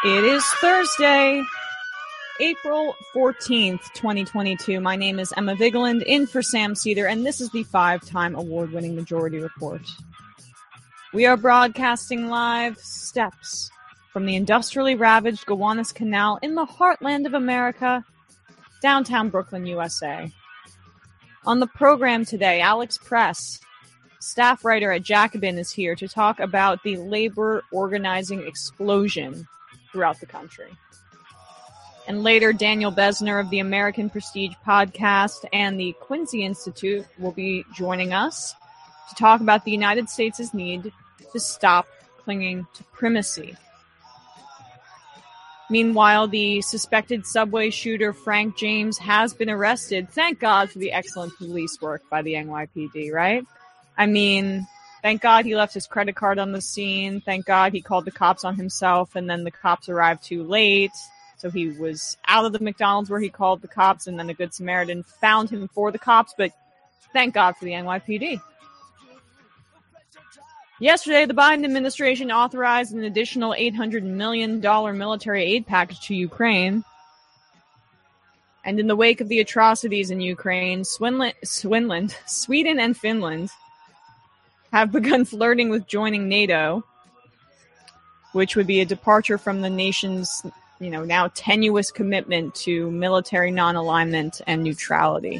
It is Thursday, April 14th, 2022. My name is Emma Vigeland, in for Sam Cedar, and this is the 5-time award-winning Majority Report. We are broadcasting live steps from the industrially ravaged Gowanus Canal in the heartland of America, downtown Brooklyn, USA. On the program today, Alex Press, staff writer at Jacobin, is here to talk about the labor organizing explosion throughout the country. And later, Daniel Besner of the American Prestige podcast and the Quincy Institute will be joining us to talk about the United States' need to stop clinging to primacy. Meanwhile, the suspected subway shooter Frank James has been arrested. Thank God for the excellent police work by the NYPD, right? I mean, thank God he left his credit card on the scene. Thank God he called the cops on himself, and then the cops arrived too late. So he was out of the McDonald's where he called the cops, and then a Good Samaritan found him for the cops. But thank God for the NYPD. Yesterday, the Biden administration authorized an additional $800 million military aid package to Ukraine. And in the wake of the atrocities in Ukraine, Sweden and Finland have begun flirting with joining NATO, which would be a departure from the nation's, now tenuous commitment to military non-alignment and neutrality.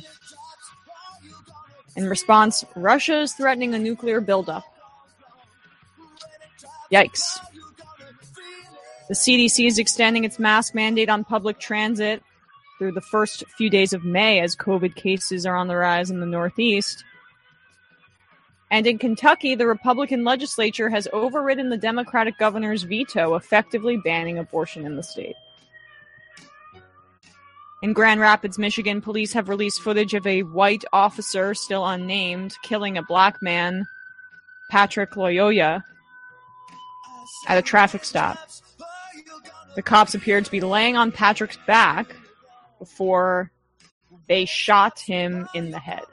In response, Russia is threatening a nuclear buildup. Yikes. The CDC is extending its mask mandate on public transit through the first few days of May as COVID cases are on the rise in the Northeast. And in Kentucky, the Republican legislature has overridden the Democratic governor's veto, effectively banning abortion in the state. In Grand Rapids, Michigan, police have released footage of a white officer, still unnamed, killing a black man, Patrick Loyoya, at a traffic stop. The cops appeared to be laying on Patrick's back before they shot him in the head.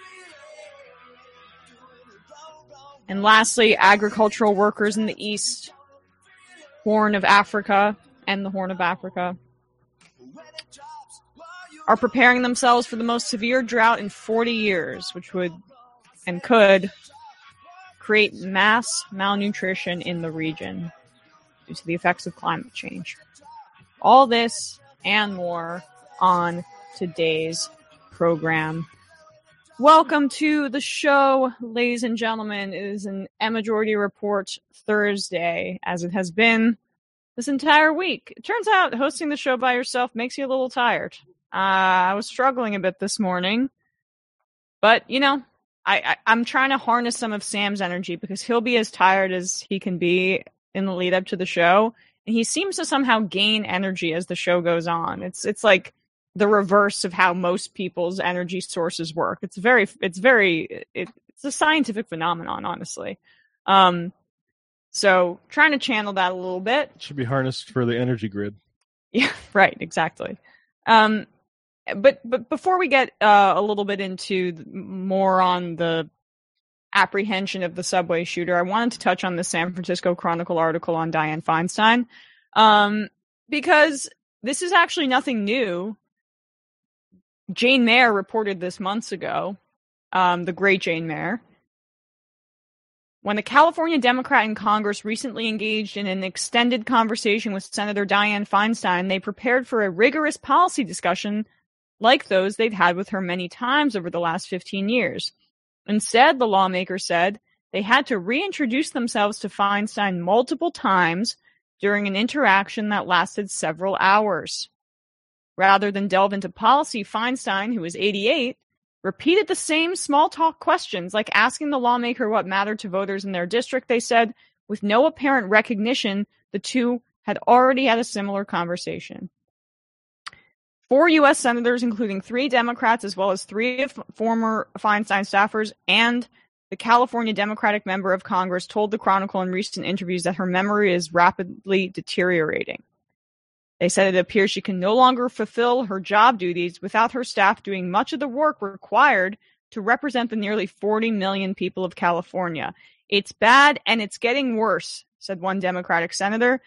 And lastly, agricultural workers in the East, Horn of Africa, and the Horn of Africa, are preparing themselves for the most severe drought in 40 years, which would and could create mass malnutrition in the region due to the effects of climate change. All this and more on today's program. Welcome to the show, ladies and gentlemen. It is an Majority Report Thursday, as it has been this entire week. It turns out hosting the show by yourself makes you a little tired. I was struggling a bit this morning, but, I'm trying to harness some of Sam's energy because he'll be as tired as he can be in the lead up to the show, and he seems to somehow gain energy as the show goes on. It's like the reverse of how most people's energy sources work. It's a scientific phenomenon, honestly. So trying to channel that a little bit. It should be harnessed for the energy grid. Yeah, right, exactly. But before we get a little bit into more on the apprehension of the subway shooter, I wanted to touch on the San Francisco Chronicle article on Dianne Feinstein, because this is actually nothing new. Jane Mayer reported this months ago, the great Jane Mayer. When a California Democrat in Congress recently engaged in an extended conversation with Senator Dianne Feinstein, they prepared for a rigorous policy discussion like those they'd had with her many times over the last 15 years. Instead, the lawmaker said, they had to reintroduce themselves to Feinstein multiple times during an interaction that lasted several hours. Rather than delve into policy, Feinstein, who is 88, repeated the same small-talk questions, like asking the lawmaker what mattered to voters in their district. They said, with no apparent recognition, the two had already had a similar conversation. 4 U.S. senators, including 3 Democrats, as well as 3 former Feinstein staffers, and the California Democratic member of Congress, told the Chronicle in recent interviews that her memory is rapidly deteriorating. They said it appears she can no longer fulfill her job duties without her staff doing much of the work required to represent the nearly 40 million people of California. It's bad and it's getting worse, said one Democratic senator.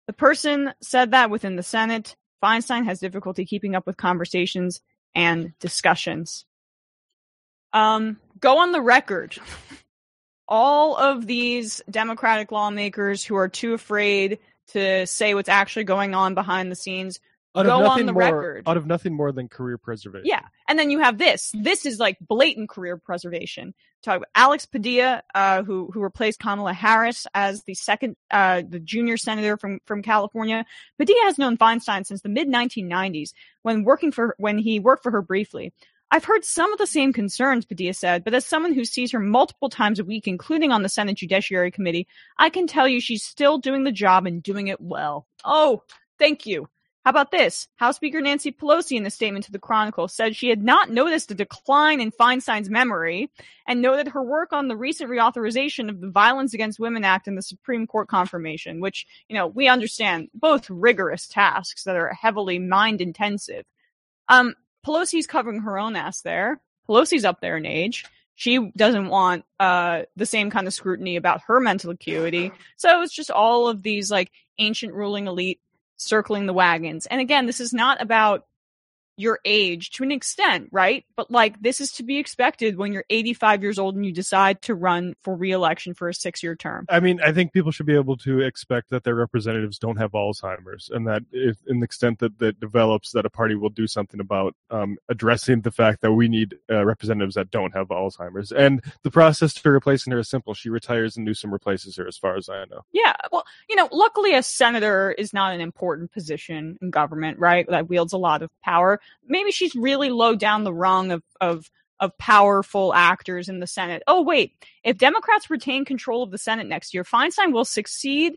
The person said that within the Senate, Feinstein has difficulty keeping up with conversations and discussions. Go on the record. All of these Democratic lawmakers who are too afraid to say what's actually going on behind the scenes, go on the record. Out of nothing more than career preservation. Yeah. And then you have this. This is like blatant career preservation. Talk about Alex Padilla, who replaced Kamala Harris as the junior senator from California. Padilla has known Feinstein since the mid 1990s when he worked for her briefly. I've heard some of the same concerns, Padilla said, but as someone who sees her multiple times a week, including on the Senate Judiciary Committee, I can tell you she's still doing the job and doing it well. Oh, thank you. How about this? House Speaker Nancy Pelosi, in a statement to the Chronicle, said she had not noticed a decline in Feinstein's memory and noted her work on the recent reauthorization of the Violence Against Women Act and the Supreme Court confirmation, which, we understand both rigorous tasks that are heavily mind-intensive. Pelosi's covering her own ass there. Pelosi's up there in age. She doesn't want the same kind of scrutiny about her mental acuity. So it's just all of these like ancient ruling elite circling the wagons. And again, this is not about your age to an extent, right? But like this is to be expected when you're 85 years old and you decide to run for re-election for a 6-year term. I mean, I think people should be able to expect that their representatives don't have Alzheimer's, and that if, in the extent that develops, that a party will do something about addressing the fact that we need representatives that don't have Alzheimer's. And the process to replacing her is simple. She retires and Newsom replaces her, as far as I know. Yeah, well, luckily a senator is not an important position in government, right? That wields a lot of power. Maybe she's really low down the rung of powerful actors in the Senate. Oh, wait. If Democrats retain control of the Senate next year, Feinstein will succeed,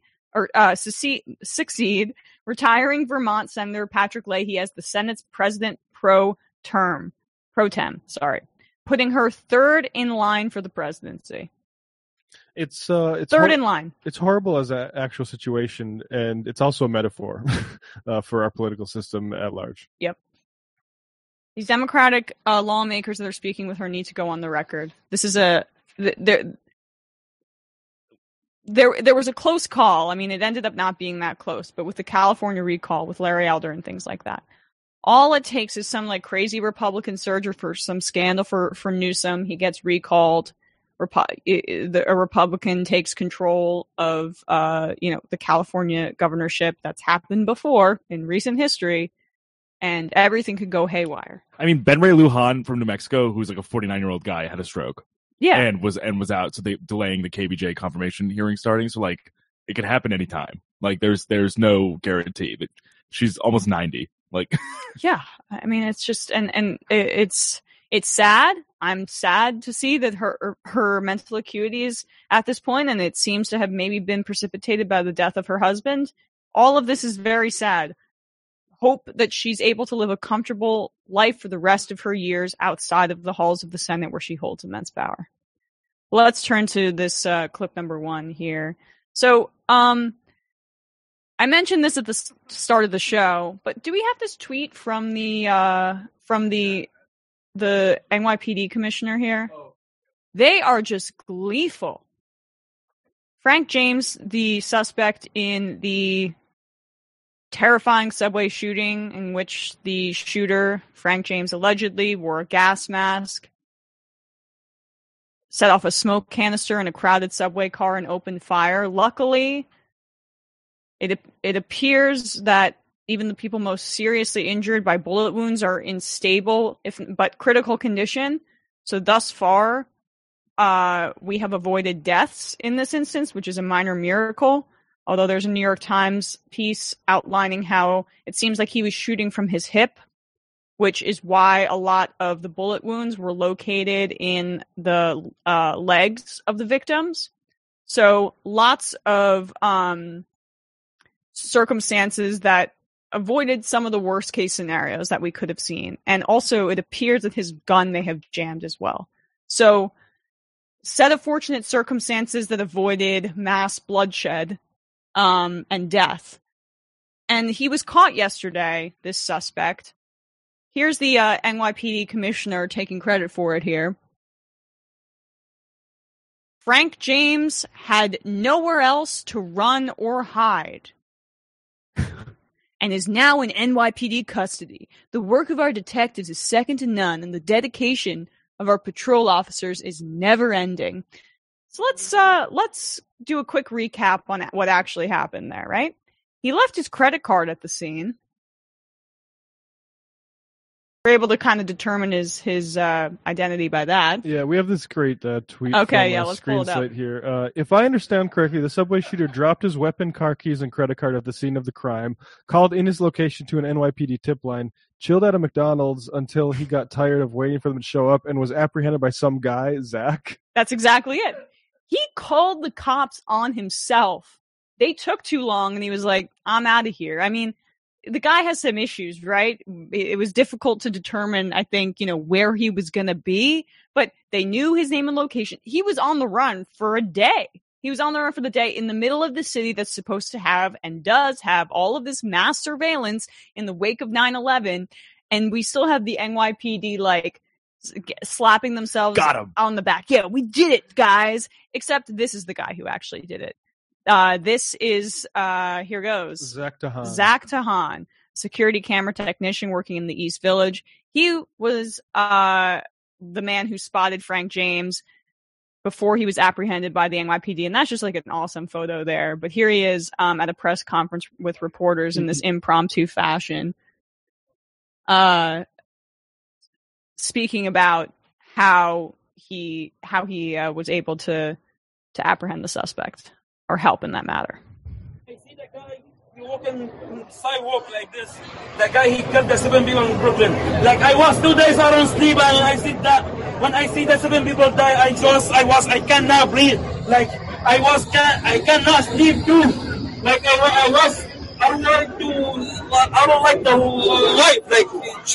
retiring Vermont Senator Patrick Leahy as the Senate's president pro tem, putting her third in line for the presidency. It's third in line. It's horrible as an actual situation, and it's also a metaphor for our political system at large. Yep. These Democratic lawmakers that are speaking with her need to go on the record. This is there was a close call. I mean, it ended up not being that close, but with the California recall, with Larry Elder and things like that, all it takes is some like crazy Republican surge or for some scandal for Newsom. He gets recalled. A Republican takes control of the California governorship. That's happened before in recent history. And everything could go haywire. I mean, Ben Ray Lujan from New Mexico, who's like a 49-year-old guy, had a stroke. Yeah. And was out, so they delaying the KBJ confirmation hearing starting. So like it could happen anytime. Like there's no guarantee. But she's almost 90. Like yeah. I mean, it's just and it's sad. I'm sad to see that her mental acuity is at this point, and it seems to have maybe been precipitated by the death of her husband. All of this is very sad. Hope that she's able to live a comfortable life for the rest of her years outside of the halls of the Senate where she holds immense power. Let's turn to this clip number 1 here. So, I mentioned this at the start of the show, but do we have this tweet from the NYPD commissioner here? They are just gleeful. Frank James, the suspect in the terrifying subway shooting in which the shooter, Frank James, allegedly wore a gas mask, set off a smoke canister in a crowded subway car and opened fire. Luckily, it appears that even the people most seriously injured by bullet wounds are in stable but critical condition. So thus far, we have avoided deaths in this instance, which is a minor miracle. Although there's a New York Times piece outlining how it seems like he was shooting from his hip, which is why a lot of the bullet wounds were located in the legs of the victims. So lots of circumstances that avoided some of the worst case scenarios that we could have seen. And also it appears that his gun may have jammed as well. So set of fortunate circumstances that avoided mass bloodshed and death. And he was caught yesterday, this suspect. Here's the NYPD commissioner taking credit for it here. Frank James had nowhere else to run or hide. and is now in NYPD custody. The work of our detectives is second to none, and the dedication of our patrol officers is never ending. So let's do a quick recap on what actually happened there, right? He left his credit card at the scene. We're able to kind of determine his identity by that. Yeah, we have this great tweet okay, from let's pull it up. Screensight here. If I understand correctly, the subway shooter dropped his weapon, car keys, and credit card at the scene of the crime, called in his location to an NYPD tip line, chilled at a McDonald's until he got tired of waiting for them to show up, and was apprehended by some guy, Zach. That's exactly it. He called the cops on himself. They took too long, and he was like, I'm out of here. I mean, the guy has some issues, right? It was difficult to determine, I think, where he was going to be, but they knew his name and location. He was on the run for a day. He was on the run for the day in the middle of the city that's supposed to have and does have all of this mass surveillance in the wake of 9/11. And we still have the NYPD slapping themselves on the back. Yeah, we did it, guys. Except this is the guy who actually did it. This is, here goes. Zach Tahan, security camera technician working in the East Village. He was the man who spotted Frank James before he was apprehended by the NYPD. And that's just like an awesome photo there. But here he is at a press conference with reporters in this impromptu fashion. Speaking about how he was able to apprehend the suspect. Or help in that matter. I see that guy, he walking on the sidewalk like this. That guy, he killed the 7 people in Brooklyn. Like, I was 2 days out on sleep, and I see that. When I see the 7 people die, I cannot breathe. Like, I cannot sleep too. Like, I don't like the life. Like,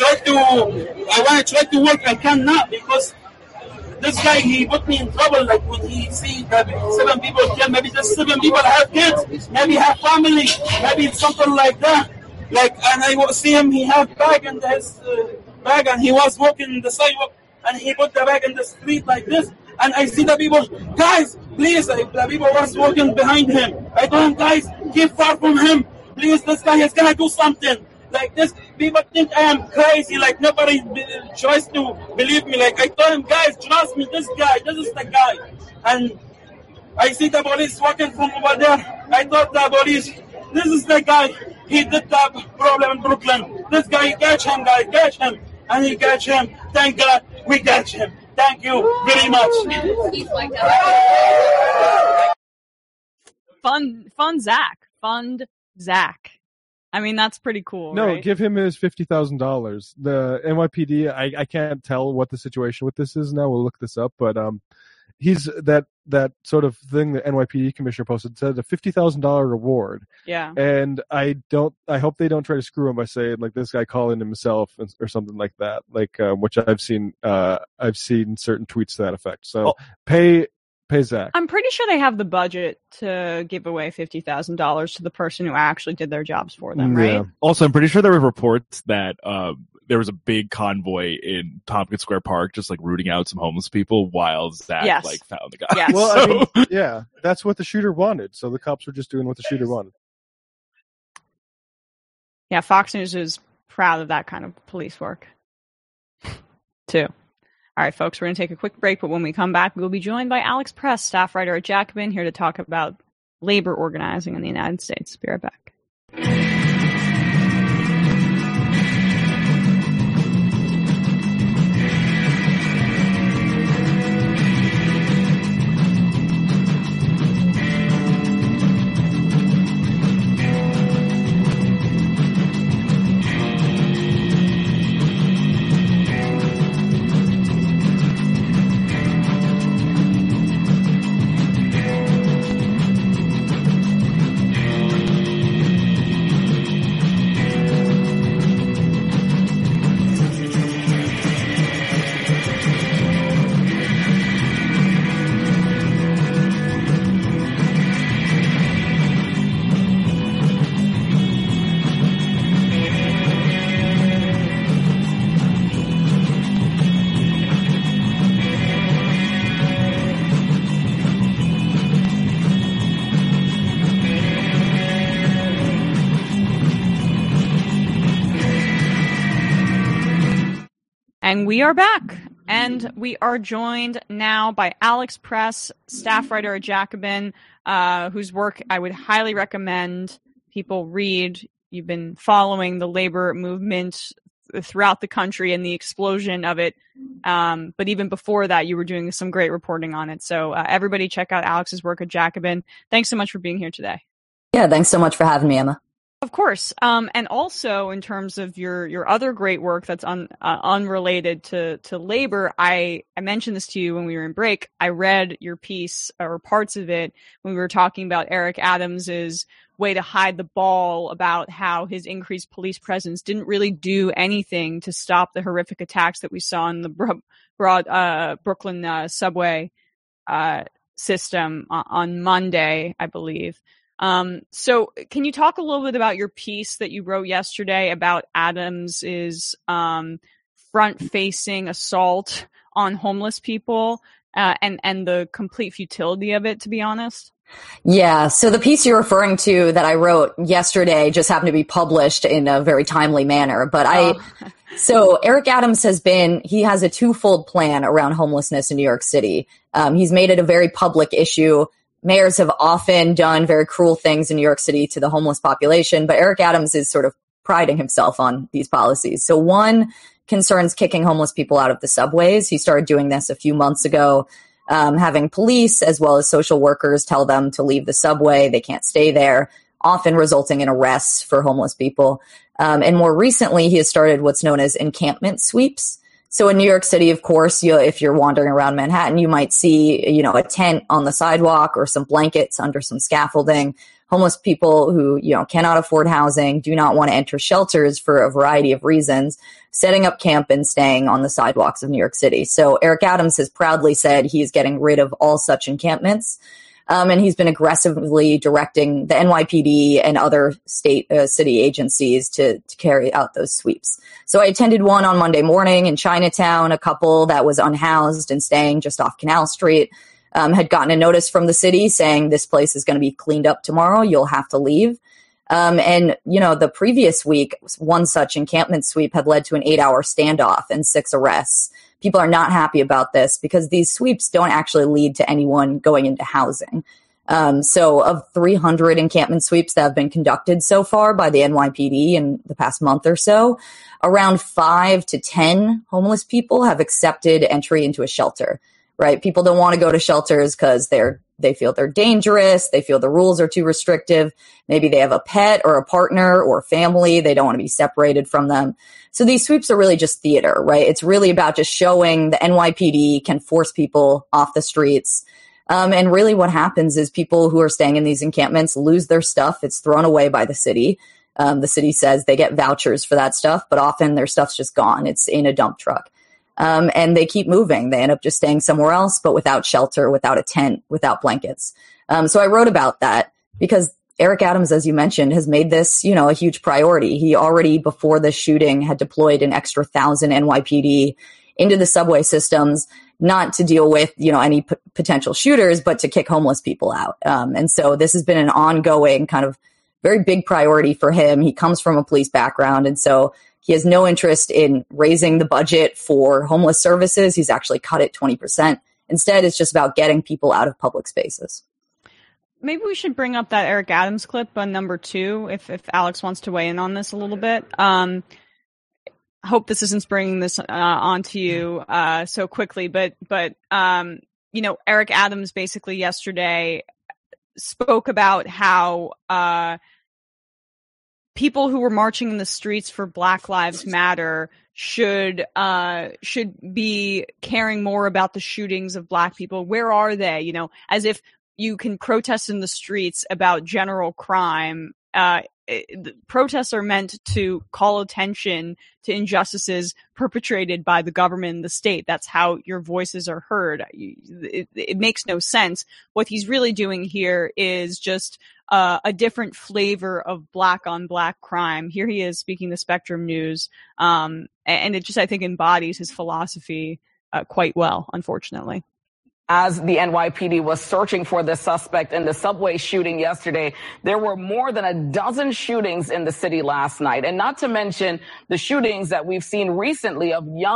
I try to work, I cannot, because this guy, he put me in trouble. Like, when he see that 7 people killed, maybe just 7 people have kids, maybe have family, maybe it's something like that. Like, and I see him, he have bag in his bag, and he was walking in the sidewalk, and he put the bag in the street like this. And I see the people, guys, please, the people was walking behind him. I told him, guys, keep far from him. Please, this guy is gonna do something. Like, this, people think I am crazy. Like, nobody tries to believe me. Like, I told him, guys, trust me, this is the guy. And I see the police walking from over there. I thought the police, this is the guy. He did the problem in Brooklyn. This guy, catch him, guys, catch him. And he catch him. Thank God we catch him. Thank you very much. Fund Zach. I mean, that's pretty cool. No, right? Give him his $50,000. The NYPD, I can't tell what the situation with this is now. We'll look this up, but he's that sort of thing the NYPD commissioner posted said a $50,000 reward. Yeah. And I hope they don't try to screw him by saying like this guy calling himself or something like that. Like which I've seen certain tweets to that effect. So pay Zach. I'm pretty sure they have the budget to give away $50,000 to the person who actually did their jobs for them, right? Yeah. Also, I'm pretty sure there were reports that there was a big convoy in Tompkins Square Park just like rooting out some homeless people while Zach found the guy. Yes. Well, I mean, yeah, that's what the shooter wanted. So the cops were just doing what the shooter wanted. Yeah, Fox News is proud of that kind of police work, too. All right, folks, we're going to take a quick break, but when we come back, we'll be joined by Alex Press, staff writer at Jacobin, here to talk about labor organizing in the United States. Be right back. And we are back. And we are joined now by Alex Press, staff writer at Jacobin, whose work I would highly recommend people read. You've been following the labor movement throughout the country and the explosion of it. But even before that, you were doing some great reporting on it. So everybody check out Alex's work at Jacobin. Thanks so much for being here today. Yeah, thanks so much for having me, Emma. Of course. And also in terms of your other great work that's unrelated to labor, I mentioned this to you when we were in break. I read your piece or parts of it when we were talking about Eric Adams's way to hide the ball about how his increased police presence didn't really do anything to stop the horrific attacks that we saw in the Brooklyn subway system on Monday, I believe. So can you talk a little bit about your piece that you wrote yesterday about Adams's front-facing assault on homeless people and the complete futility of it, to be honest? Yeah. So the piece you're referring to that I wrote yesterday just happened to be published in a very timely manner. But so Eric Adams he has a twofold plan around homelessness in New York City. He's made it a very public issue. Mayors have often done very cruel things in New York City to the homeless population, but Eric Adams is sort of priding himself on these policies. So one concerns kicking homeless people out of the subways. He started doing this a few months ago, having police as well as social workers tell them to leave the subway. They can't stay there, often resulting in arrests for homeless people. And more recently, he has started what's known as encampment sweeps. So in New York City, of course, if you're wandering around Manhattan, you might see, a tent on the sidewalk or some blankets under some scaffolding. Homeless people who, cannot afford housing, do not want to enter shelters for a variety of reasons, setting up camp and staying on the sidewalks of New York City. So Eric Adams has proudly said he's getting rid of all such encampments. And he's been aggressively directing the NYPD and other city agencies to carry out those sweeps. So I attended one on Monday morning in Chinatown. A couple that was unhoused and staying just off Canal Street had gotten a notice from the city saying this place is going to be cleaned up tomorrow. You'll have to leave. And the previous week, one such encampment sweep had led to an 8-hour standoff and 6 arrests. People are not happy about this because these sweeps don't actually lead to anyone going into housing. So of 300 encampment sweeps that have been conducted so far by the NYPD in the past month or so, around 5 to 10 homeless people have accepted entry into a shelter, right? People don't want to go to shelters because they feel they're dangerous. They feel the rules are too restrictive. Maybe they have a pet or a partner or family. They don't want to be separated from them. So these sweeps are really just theater, right? It's really about just showing the NYPD can force people off the streets. And really what happens is people who are staying in these encampments lose their stuff. It's thrown away by the city. The city says they get vouchers for that stuff, but often their stuff's just gone. It's in a dump truck. And they keep moving. They end up just staying somewhere else, but without shelter, without a tent, without blankets. So I wrote about that because Eric Adams, as you mentioned, has made this, a huge priority. He already, before the shooting, had deployed an extra 1,000 NYPD into the subway systems, not to deal with, any potential shooters, but to kick homeless people out. And so this has been an ongoing kind of very big priority for him. He comes from a police background, and so he has no interest in raising the budget for homeless services. He's actually cut it 20%. Instead, it's just about getting people out of public spaces. Maybe we should bring up that Eric Adams clip on number 2, if Alex wants to weigh in on this a little bit. Hope this isn't bringing this onto you so quickly, but Eric Adams basically yesterday spoke about how people who were marching in the streets for Black Lives Matter should be caring more about the shootings of Black people. Where are they? As if you can protest in the streets about general crime. Protests are meant to call attention to injustices perpetrated by the government and the state. That's how your voices are heard. It makes no sense. What he's really doing here is just a different flavor of black on black crime. Here he is speaking to Spectrum News, and it just, I think, embodies his philosophy quite well, unfortunately. As the NYPD was searching for the suspect in the subway shooting yesterday, there were more than a dozen shootings in the city last night. And not to mention the shootings that we've seen recently of young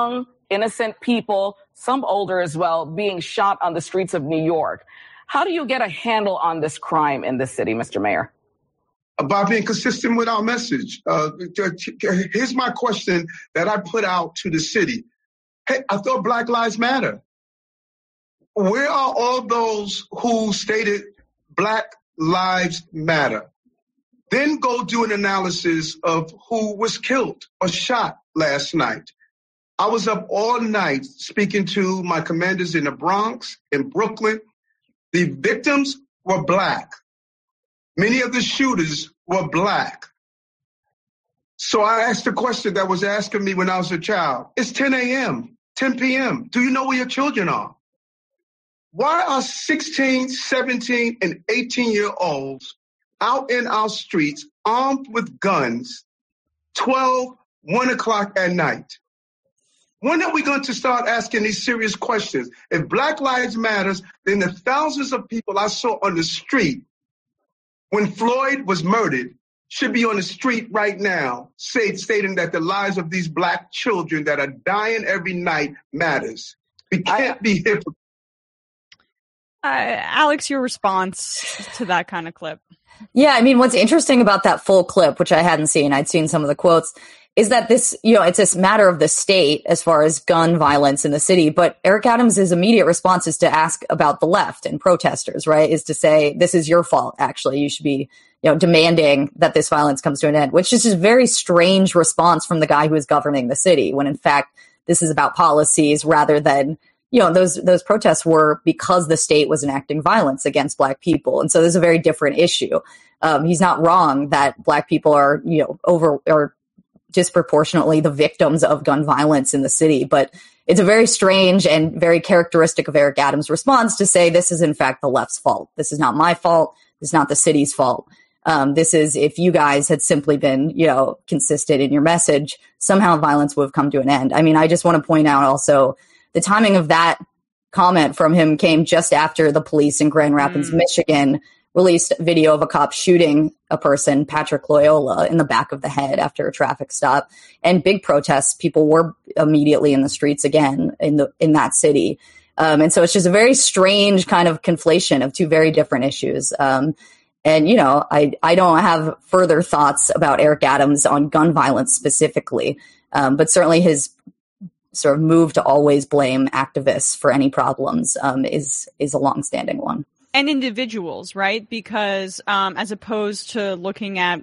innocent people, some older as well, being shot on the streets of New York. How do you get a handle on this crime in the city, Mr. Mayor? By being consistent with our message. Here's my question that I put out to the city. Hey, I thought Black Lives Matter. Where are all those who stated Black Lives Matter? Then go do an analysis of who was killed or shot last night. I was up all night speaking to my commanders in the Bronx, in Brooklyn. The victims were Black. Many of the shooters were Black. So I asked a question that was asking me when I was a child. It's 10 a.m., 10 p.m. Do you know where your children are? Why are 16, 17, and 18-year-olds out in our streets armed with guns 12, 1 o'clock at night? When are we going to start asking these serious questions? If Black Lives Matters, then the thousands of people I saw on the street when Floyd was murdered should be on the street right now stating that the lives of these Black children that are dying every night matters. We can't be hypocrites. Alex, your response to that kind of clip? Yeah, I mean, what's interesting about that full clip, which I hadn't seen, I'd seen some of the quotes, is that this, it's this matter of the state as far as gun violence in the city. But Eric Adams' immediate response is to ask about the left and protesters, right? Is to say, this is your fault, actually. You should be, demanding that this violence comes to an end, which is just a very strange response from the guy who is governing the city, when in fact, this is about policies rather than, those protests were because the state was enacting violence against Black people. And so there's a very different issue. He's not wrong that Black people are, disproportionately the victims of gun violence in the city. But it's a very strange and very characteristic of Eric Adams' response to say, this is in fact the left's fault. This is not my fault. This is not the city's fault. This is, if you guys had simply been, consistent in your message, somehow violence would have come to an end. I mean, I just want to point out also the timing of that comment from him came just after the police in Grand Rapids, Michigan, released a video of a cop shooting a person, Patrick Loyola, in the back of the head after a traffic stop. And big protests, people were immediately in the streets again in that city. And so it's just a very strange kind of conflation of two very different issues. And, I don't have further thoughts about Eric Adams on gun violence specifically, but certainly his sort of move to always blame activists for any problems is a longstanding one. And individuals, right? Because as opposed to looking at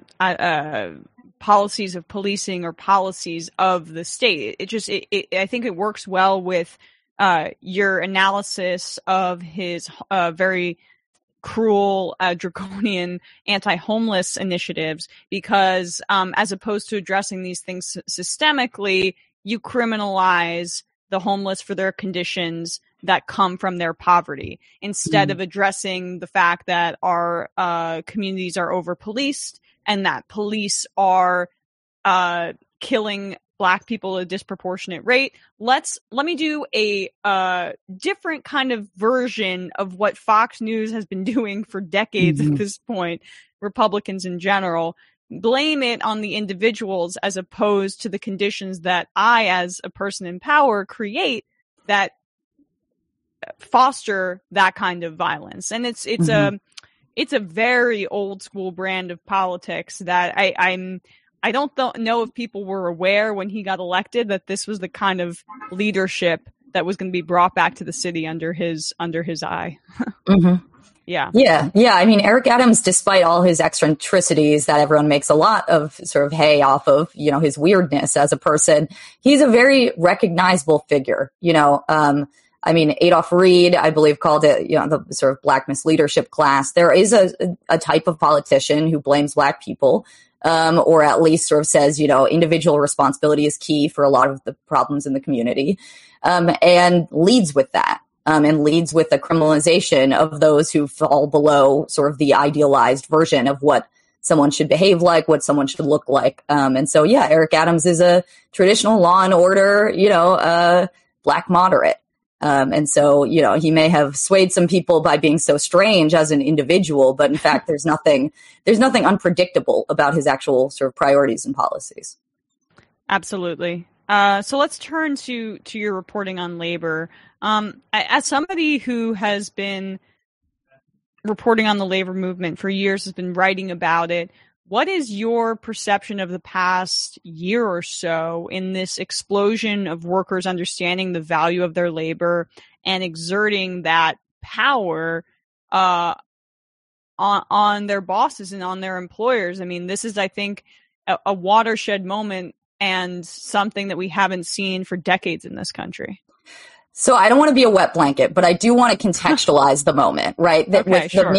policies of policing or policies of the state, I think it works well with your analysis of his very cruel, draconian anti-homeless initiatives, because as opposed to addressing these things systemically, you criminalize the homeless for their conditions that come from their poverty, instead of addressing the fact that our communities are over-policed and that police are killing Black people at a disproportionate rate. Let me do a different kind of version of what Fox News has been doing for decades at this point, Republicans in general. Blame it on the individuals as opposed to the conditions that I, as a person in power, create that foster that kind of violence. And it's a very old school brand of politics that I don't know if people were aware when he got elected that this was the kind of leadership that was going to be brought back to the city under his eye. Yeah. I mean, Eric Adams, despite all his eccentricities that everyone makes a lot of sort of hay off of, his weirdness as a person, he's a very recognizable figure. I mean, Adolph Reed, I believe, called it, the sort of Black misleadership class. There is a type of politician who blames Black people, or at least sort of says, individual responsibility is key for a lot of the problems in the community, and leads with that. And leads with the criminalization of those who fall below sort of the idealized version of what someone should behave like, what someone should look like. And so, Eric Adams is a traditional law and order, Black moderate. And so, he may have swayed some people by being so strange as an individual, but in fact, there's nothing unpredictable about his actual sort of priorities and policies. Absolutely. So let's turn to your reporting on labor. As somebody who has been reporting on the labor movement for years, has been writing about it, what is your perception of the past year or so in this explosion of workers understanding the value of their labor and exerting that power on their bosses and on their employers? I mean, this is, I think, a watershed moment and something that we haven't seen for decades in this country. So I don't want to be a wet blanket, but I do want to contextualize the moment, right? That okay, sure.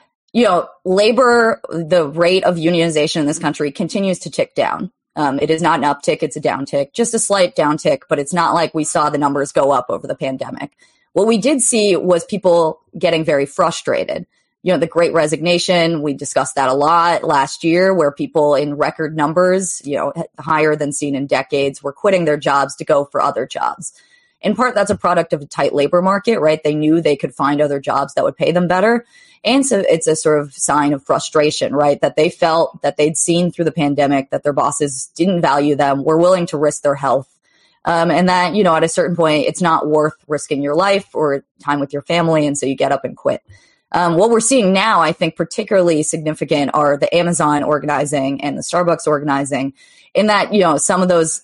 Labor, the rate of unionization in this country continues to tick down. It is not an uptick, it's a downtick, just a slight downtick, but it's not like we saw the numbers go up over the pandemic. What we did see was people getting very frustrated. The Great Resignation, we discussed that a lot last year, where people in record numbers, higher than seen in decades, were quitting their jobs to go for other jobs. In part, that's a product of a tight labor market, right? They knew they could find other jobs that would pay them better. And so it's a sort of sign of frustration, right? That they felt that they'd seen through the pandemic that their bosses didn't value them, were willing to risk their health. And that, at a certain point, it's not worth risking your life or time with your family. And so you get up and quit. What we're seeing now, I think particularly significant, are the Amazon organizing and the Starbucks organizing, in that, some of those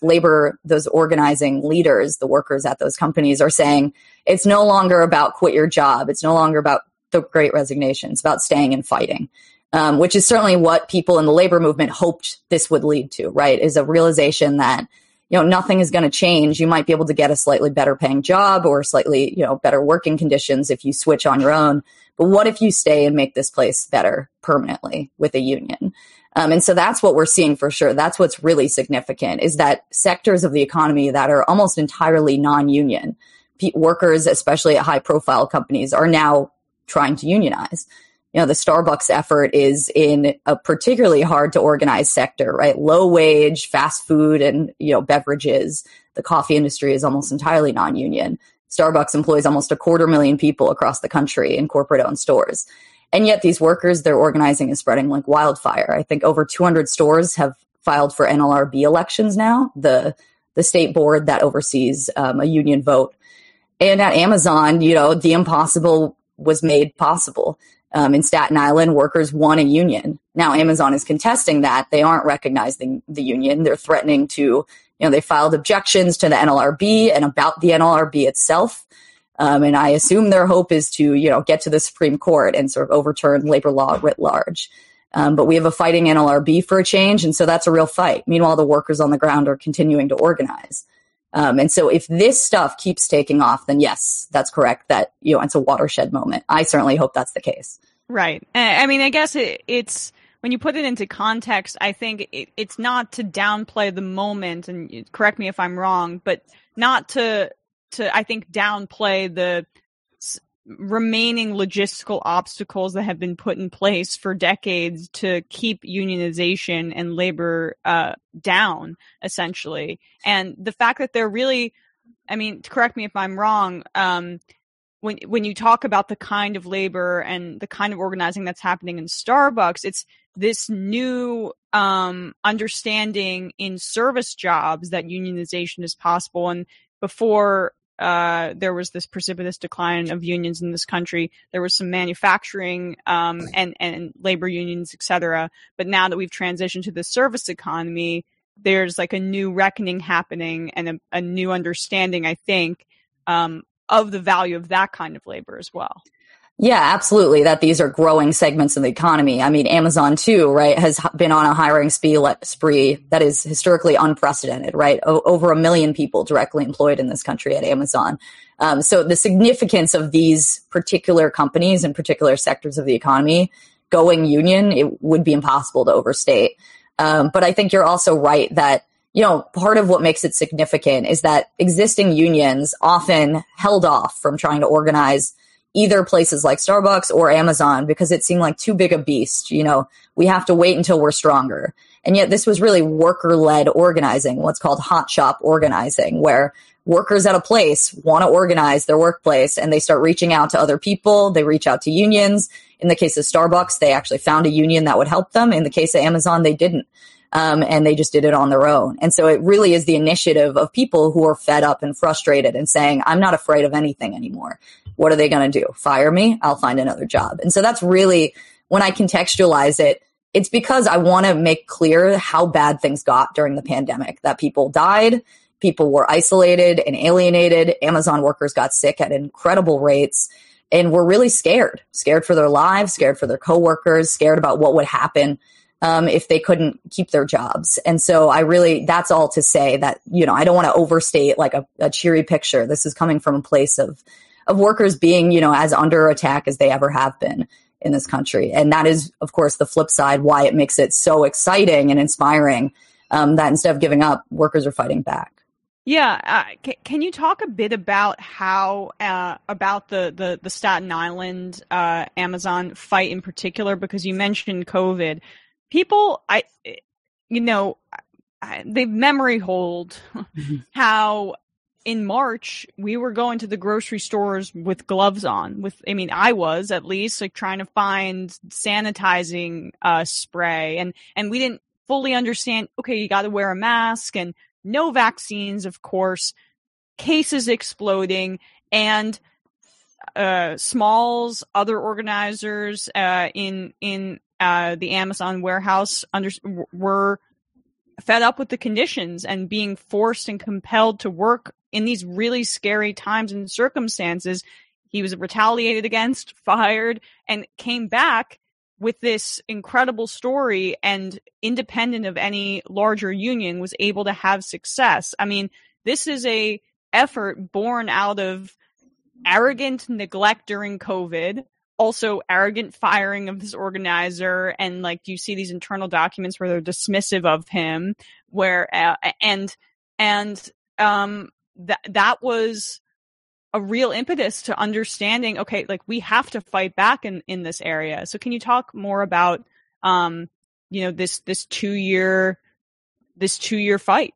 organizing leaders, the workers at those companies, are saying it's no longer about quit your job. It's no longer about the Great Resignation. It's about staying and fighting, which is certainly what people in the labor movement hoped this would lead to, right? Is a realization that, nothing is going to change. You might be able to get a slightly better paying job or slightly, better working conditions if you switch on your own. But what if you stay and make this place better permanently with a union? And so that's what we're seeing for sure. That's what's really significant, is that sectors of the economy that are almost entirely non-union, workers, especially at high profile companies, are now trying to unionize. The Starbucks effort is in a particularly hard to organize sector, right? Low wage, fast food, and, beverages. The coffee industry is almost entirely non-union. Starbucks employs almost 250,000 people across the country in corporate owned stores. And yet these workers, their organizing is spreading like wildfire. I think over 200 stores have filed for NLRB elections now, the state board that oversees a union vote. And at Amazon, the impossible was made possible. In Staten Island, workers won a union. Now Amazon is contesting that. They aren't recognizing the union. They're threatening to, they filed objections to the NLRB and about the NLRB itself. And I assume their hope is to, get to the Supreme Court and sort of overturn labor law writ large. But we have a fighting NLRB for a change, and so that's a real fight. Meanwhile, the workers on the ground are continuing to organize. And so if this stuff keeps taking off, then yes, that's correct, that, it's a watershed moment. I certainly hope that's the case. Right. I mean, I guess it's, when you put it into context, I think it's not to downplay the moment, and correct me if I'm wrong, but not to I think downplay the remaining logistical obstacles that have been put in place for decades to keep unionization and labor down, essentially. And the fact that they're really, I mean, correct me if I'm wrong, when you talk about the kind of labor and the kind of organizing that's happening in Starbucks, it's this new understanding in service jobs that unionization is possible. And before there was this precipitous decline of unions in this country, there was some manufacturing and labor unions, et cetera. But now that we've transitioned to the service economy, there's like a new reckoning happening and a new understanding, I think, of the value of that kind of labor as well. Yeah, absolutely. That these are growing segments of the economy. I mean, Amazon too, right, has been on a hiring spree that is historically unprecedented, right? Over 1 million people directly employed in this country at Amazon. So the significance of these particular companies and particular sectors of the economy going union, it would be impossible to overstate. But I think you're also right that, part of what makes it significant is that existing unions often held off from trying to organize either places like Starbucks or Amazon because it seemed like too big a beast. We have to wait until we're stronger. And yet this was really worker-led organizing, what's called hot shop organizing, where workers at a place want to organize their workplace and they start reaching out to other people. They reach out to unions. In the case of Starbucks, they actually found a union that would help them. In the case of Amazon, they didn't. And they just did it on their own. And so it really is the initiative of people who are fed up and frustrated and saying, I'm not afraid of anything anymore. What are they going to do? Fire me? I'll find another job. And so that's really, when I contextualize it, it's because I want to make clear how bad things got during the pandemic, that people died, people were isolated and alienated. Amazon workers got sick at incredible rates and were really scared for their lives, scared for their coworkers, scared about what would happen if they couldn't keep their jobs. And so that's all to say that, I don't want to overstate like a cheery picture. This is coming from a place of workers being, as under attack as they ever have been in this country. And that is, of course, the flip side, why it makes it so exciting and inspiring that instead of giving up, workers are fighting back. Yeah. Can you talk a bit about how, about the Staten Island Amazon fight in particular? Because you mentioned COVID. People, they've memory hold how in March we were going to the grocery stores with gloves on. I was at least like trying to find sanitizing spray, and we didn't fully understand. Okay, you got to wear a mask, and no vaccines, of course. Cases exploding, and Smalls, other organizers in the Amazon warehouse were fed up with the conditions and being forced and compelled to work in these really scary times and circumstances. He was retaliated against, fired, and came back with this incredible story, and independent of any larger union was able to have success. I mean, this is a effort born out of arrogant neglect during COVID, also arrogant firing of this organizer, and like you see these internal documents where they're dismissive of him, where that was a real impetus to understanding, okay, like we have to fight back in this area. So can you talk more about this 2-year fight?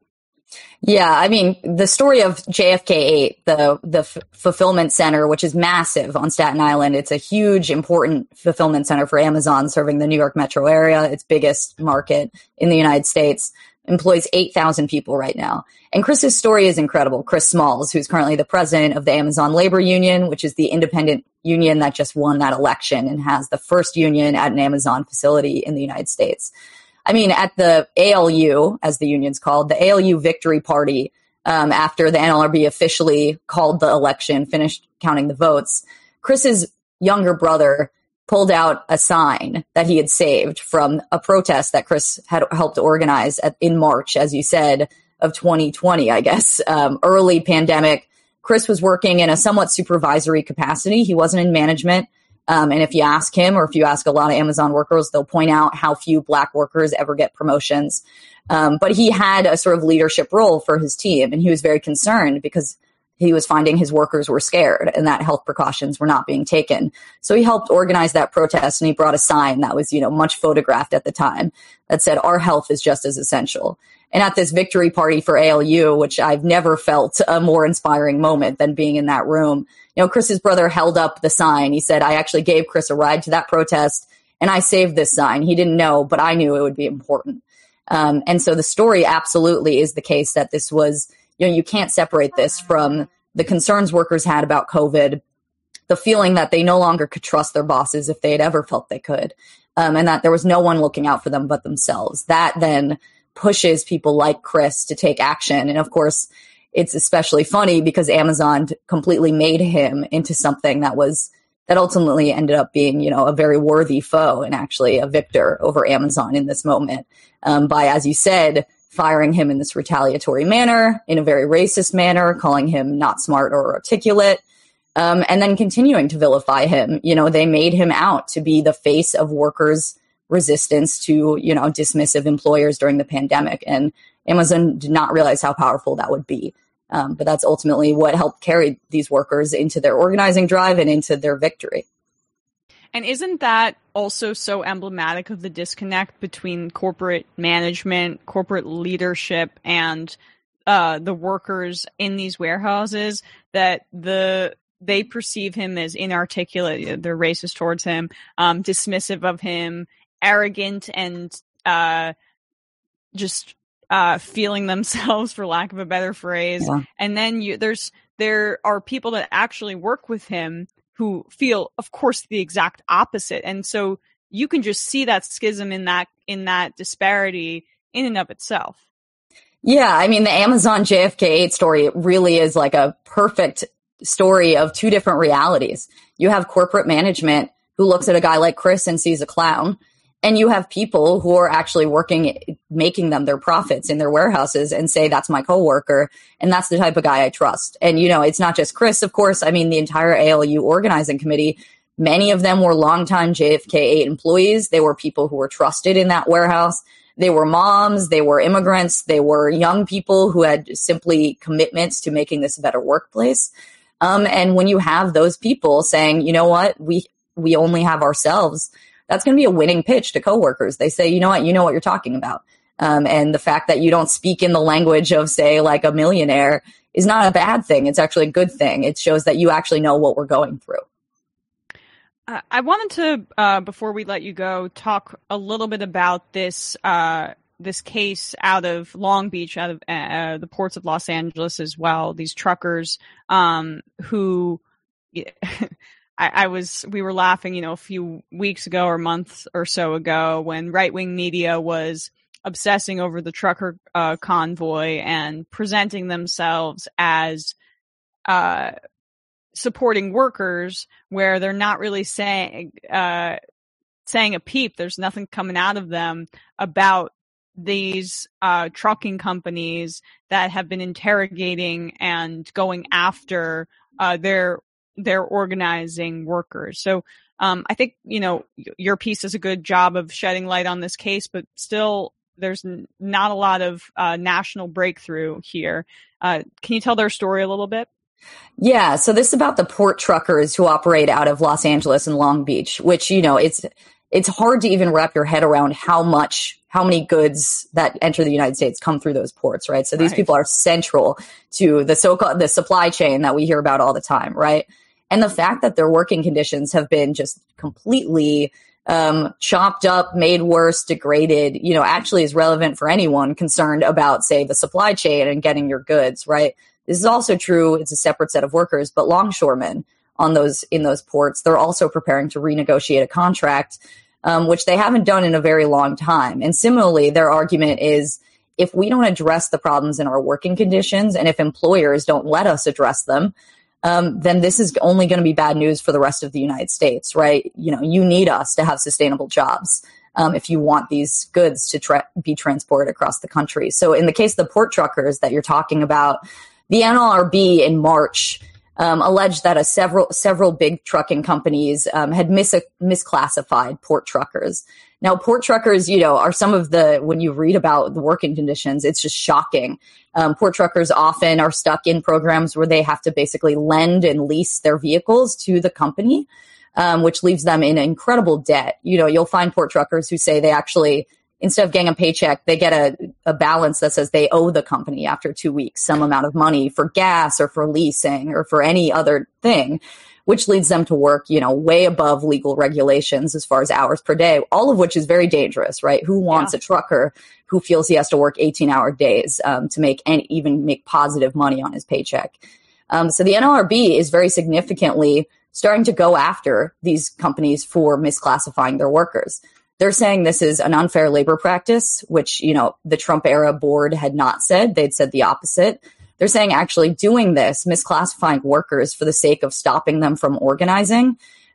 Yeah, I mean, the story of JFK 8, the fulfillment center, which is massive on Staten Island. It's a huge, important fulfillment center for Amazon, serving the New York metro area, its biggest market in the United States, employs 8,000 people right now. And Chris's story is incredible. Chris Smalls, who's currently the president of the Amazon Labor Union, which is the independent union that just won that election and has the first union at an Amazon facility in the United States. I mean, at the ALU, as the union's called, the ALU victory party, after the NLRB officially called the election, finished counting the votes, Chris's younger brother pulled out a sign that he had saved from a protest that Chris had helped organize in March, as you said, of 2020, I guess, early pandemic. Chris was working in a somewhat supervisory capacity. He wasn't in management. And if you ask him, or if you ask a lot of Amazon workers, they'll point out how few Black workers ever get promotions. But he had a sort of leadership role for his team, and he was very concerned because he was finding his workers were scared and that health precautions were not being taken. So he helped organize that protest, and he brought a sign that was, much photographed at the time that said, "Our health is just as essential." And at this victory party for ALU, which I've never felt a more inspiring moment than being in that room, Chris's brother held up the sign. He said, "I actually gave Chris a ride to that protest, and I saved this sign. He didn't know, but I knew it would be important." And so the story absolutely is the case that this was, you can't separate this from the concerns workers had about COVID, the feeling that they no longer could trust their bosses if they had ever felt they could, and that there was no one looking out for them but themselves. That then pushes people like Chris to take action. And of course, it's especially funny because Amazon completely made him into something that ultimately ended up being, a very worthy foe and actually a victor over Amazon in this moment, by, as you said, firing him in this retaliatory manner, in a very racist manner, calling him not smart or articulate, and then continuing to vilify him. They made him out to be the face of workers' resistance to, dismissive employers during the pandemic. And Amazon did not realize how powerful that would be. But that's ultimately what helped carry these workers into their organizing drive and into their victory. And isn't that also so emblematic of the disconnect between corporate management, corporate leadership, and the workers in these warehouses, that they perceive him as inarticulate, they're racist towards him, dismissive of him, arrogant, and just feeling themselves, for lack of a better phrase. Yeah. And then there are people that actually work with him who feel, of course, the exact opposite. And so you can just see that schism in that disparity in and of itself. Yeah, I mean, the Amazon JFK8 story really is like a perfect story of two different realities. You have corporate management who looks at a guy like Chris and sees a clown, and you have people who are actually working, making them their profits in their warehouses and say, that's my coworker, and that's the type of guy I trust. And, it's not just Chris, of course. I mean, the entire ALU organizing committee, many of them were longtime JFK8 employees. They were people who were trusted in that warehouse. They were moms, they were immigrants, they were young people who had simply commitments to making this a better workplace. And when you have those people saying, you know what, we only have ourselves, that's going to be a winning pitch to coworkers. They say, you know what you're talking about. And the fact that you don't speak in the language of, say, like a millionaire is not a bad thing. It's actually a good thing. It shows that you actually know what we're going through. I wanted to, before we let you go, talk a little bit about this case out of Long Beach, out of the ports of Los Angeles as well. These truckers who we were laughing, a few weeks ago or months or so ago when right-wing media was obsessing over the trucker convoy and presenting themselves as supporting workers, where they're not really saying a peep. There's nothing coming out of them about these trucking companies that have been interrogating and going after their organizing workers. So I think your piece does a good job of shedding light on this case, but still there's not a lot of national breakthrough here. Can you tell their story a little bit? Yeah, so this is about the port truckers who operate out of Los Angeles and Long Beach, which, it's hard to even wrap your head around how many goods that enter the United States come through those ports, right? So these people are central to the supply chain that we hear about all the time, right? And the fact that their working conditions have been just completely chopped up, made worse, degraded, actually is relevant for anyone concerned about, say, the supply chain and getting your goods, right? This is also true. It's a separate set of workers, but longshoremen in those ports, they're also preparing to renegotiate a contract, which they haven't done in a very long time. And similarly, their argument is, if we don't address the problems in our working conditions, and if employers don't let us address them, then this is only going to be bad news for the rest of the United States, right? You need us to have sustainable jobs if you want these goods to be transported across the country. So in the case of the port truckers that you're talking about, the NLRB in March alleged that several big trucking companies had misclassified port truckers. Now, port truckers, are some of when you read about the working conditions, it's just shocking. Port truckers often are stuck in programs where they have to basically lend and lease their vehicles to the company, which leaves them in incredible debt. You'll find port truckers who say they actually, instead of getting a paycheck, they get a balance that says they owe the company after 2 weeks some amount of money for gas or for leasing or for any other thing, which leads them to work, way above legal regulations as far as hours per day, all of which is very dangerous, right? Who wants a trucker who feels he has to work 18-hour days to even make positive money on his paycheck? So the NLRB is very significantly starting to go after these companies for misclassifying their workers. They're saying this is an unfair labor practice, which, the Trump era board had not said. They'd said the opposite. They're saying actually doing this, misclassifying workers for the sake of stopping them from organizing,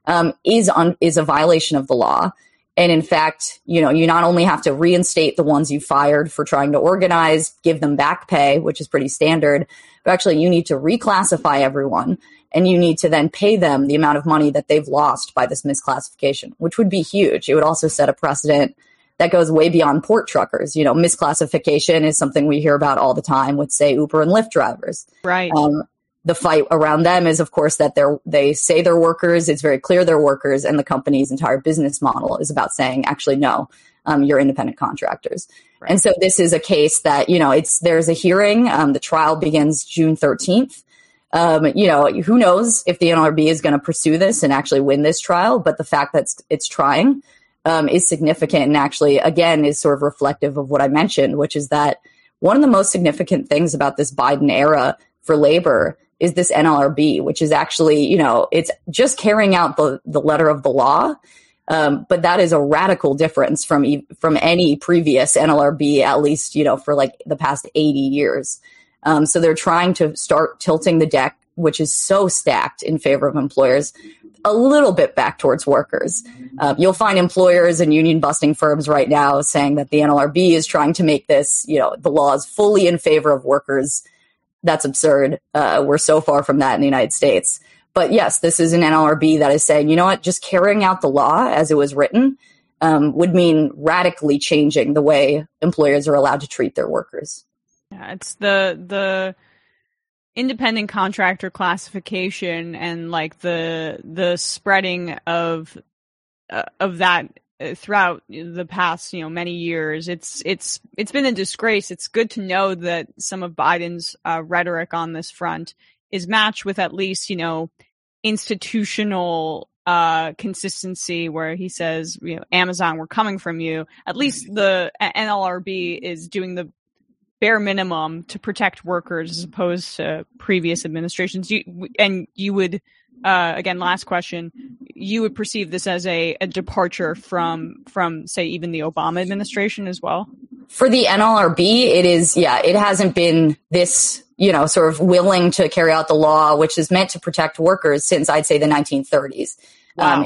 is a violation of the law. And in fact, you not only have to reinstate the ones you fired for trying to organize, give them back pay, which is pretty standard, but actually you need to reclassify everyone. And you need to then pay them the amount of money that they've lost by this misclassification, which would be huge. It would also set a precedent that goes way beyond port truckers. Misclassification is something we hear about all the time with, say, Uber and Lyft drivers. Right. The fight around them is, of course, that they say they're workers. It's very clear they're workers, and the company's entire business model is about saying, actually, no, you're independent contractors. Right. And so this is a case that, there's a hearing. The trial begins June 13th. Who knows if the NLRB is going to pursue this and actually win this trial, but the fact that it's trying is significant, and actually, again, is sort of reflective of what I mentioned, which is that one of the most significant things about this Biden era for labor is this NLRB, which is actually, it's just carrying out the letter of the law. But that is a radical difference from any previous NLRB, at least, for like the past 80 years. So they're trying to start tilting the deck, which is so stacked in favor of employers, a little bit back towards workers. You'll find employers and union busting firms right now saying that the NLRB is trying to make this, the laws fully in favor of workers. That's absurd. We're so far from that in the United States. But yes, this is an NLRB that is saying, you know what, just carrying out the law as it was written would mean radically changing the way employers are allowed to treat their workers. Yeah, it's the independent contractor classification and like the spreading of that throughout the past many years. It's been a disgrace. It's good to know that some of Biden's rhetoric on this front is matched with at least institutional consistency, where he says, Amazon, we're coming from you. At least the NLRB is doing the bare minimum to protect workers as opposed to previous administrations. You would, again, last question, you would perceive this as a departure from, say, even the Obama administration as well? For the NLRB, it is, it hasn't been this, sort of willing to carry out the law, which is meant to protect workers since, I'd say, the 1930s. Wow.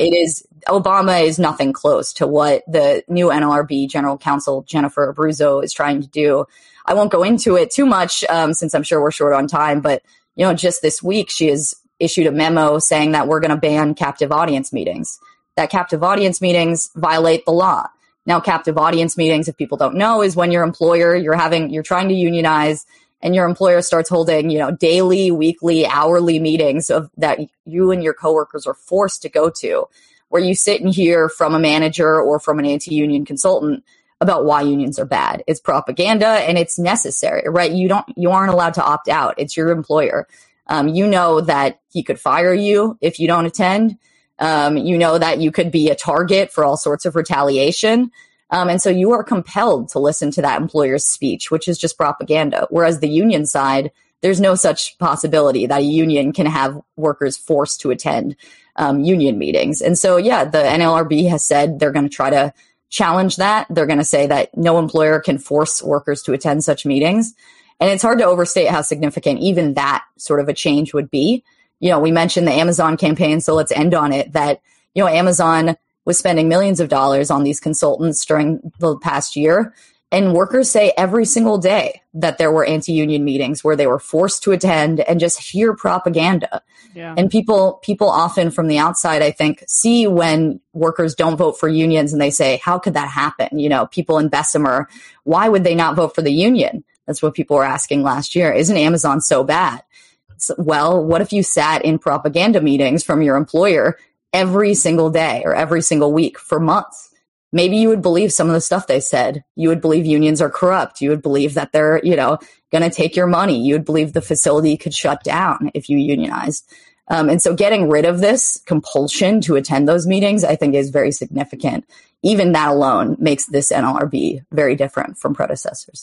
Obama is nothing close to what the new NLRB General Counsel, Jennifer Abruzzo, is trying to do. I won't go into it too much since I'm sure we're short on time, but, just this week she has issued a memo saying that we're going to ban captive audience meetings, that captive audience meetings violate the law. Now, captive audience meetings, if people don't know, is when your employer, you're trying to unionize, and your employer starts holding, daily, weekly, hourly meetings that you and your coworkers are forced to go to, where you sit and hear from a manager or from an anti-union consultant about why unions are bad. It's propaganda and it's necessary, right? You aren't allowed to opt out. It's your employer. You know that he could fire you if you don't attend. You know that you could be a target for all sorts of retaliation. And so you are compelled to listen to that employer's speech, which is just propaganda. Whereas the union side, there's no such possibility that a union can have workers forced to attend union meetings. And so, the NLRB has said they're going to try to challenge that. They're going to say that no employer can force workers to attend such meetings. And it's hard to overstate how significant even that sort of a change would be. We mentioned the Amazon campaign, so let's end on it, that, Amazon was spending millions of dollars on these consultants during the past year. And workers say every single day that there were anti-union meetings where they were forced to attend and just hear propaganda. Yeah. And people often from the outside, I think, see when workers don't vote for unions and they say, how could that happen? People in Bessemer, why would they not vote for the union? That's what people were asking last year. Isn't Amazon so bad? Well, what if you sat in propaganda meetings from your employer every single day or every single week for months? Maybe you would believe some of the stuff they said. You would believe unions are corrupt. You would believe that they're, going to take your money. You would believe the facility could shut down if you unionized. And so getting rid of this compulsion to attend those meetings, I think, is very significant. Even that alone makes this NLRB very different from predecessors.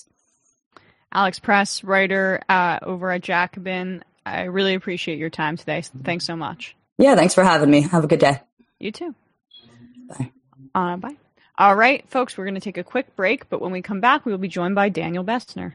Alex Press, writer over at Jacobin. I really appreciate your time today. Thanks so much. Yeah, thanks for having me. Have a good day. You too. Bye. Bye. All right, folks, we're going to take a quick break, but when we come back, we will be joined by Daniel Bestner.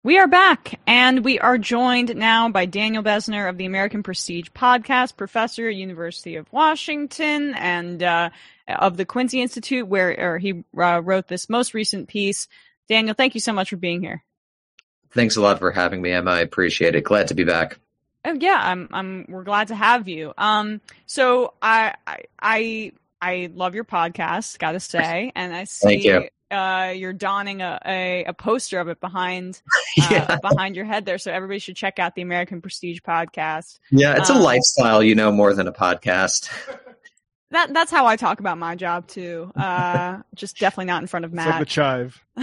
We are back, and we are joined now by Daniel Besner of the American Prestige podcast, professor at University of Washington, and of the Quincy Institute, where he wrote this most recent piece. Daniel, thank you so much for being here. Thanks a lot for having me, Emma. I appreciate it. Glad to be back. Oh yeah, we're glad to have you. So I love your podcast, gotta say, and I see. Thank you. You're donning a poster of it behind your head there, so everybody should check out the American Prestige podcast. Yeah, it's a lifestyle, more than a podcast. That's how I talk about my job too. Just definitely not in front of Matt. It's like the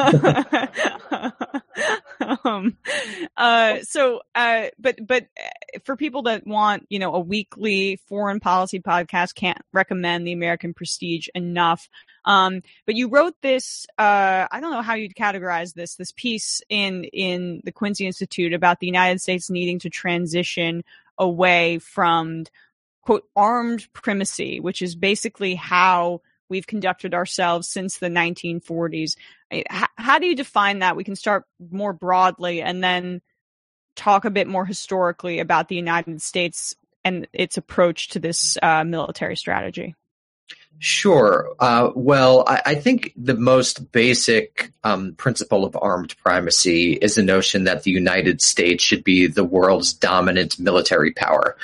chive. But for people that want, a weekly foreign policy podcast, can't recommend the American Prestige enough. But you wrote this, I don't know how you'd categorize this piece in the Quincy Institute about the United States needing to transition away from, quote, armed primacy, which is basically how we've conducted ourselves since the 1940s. How do you define that? We can start more broadly and then talk a bit more historically about the United States and its approach to this military strategy. Sure. Well, I think the most basic principle of armed primacy is the notion that the United States should be the world's dominant military power.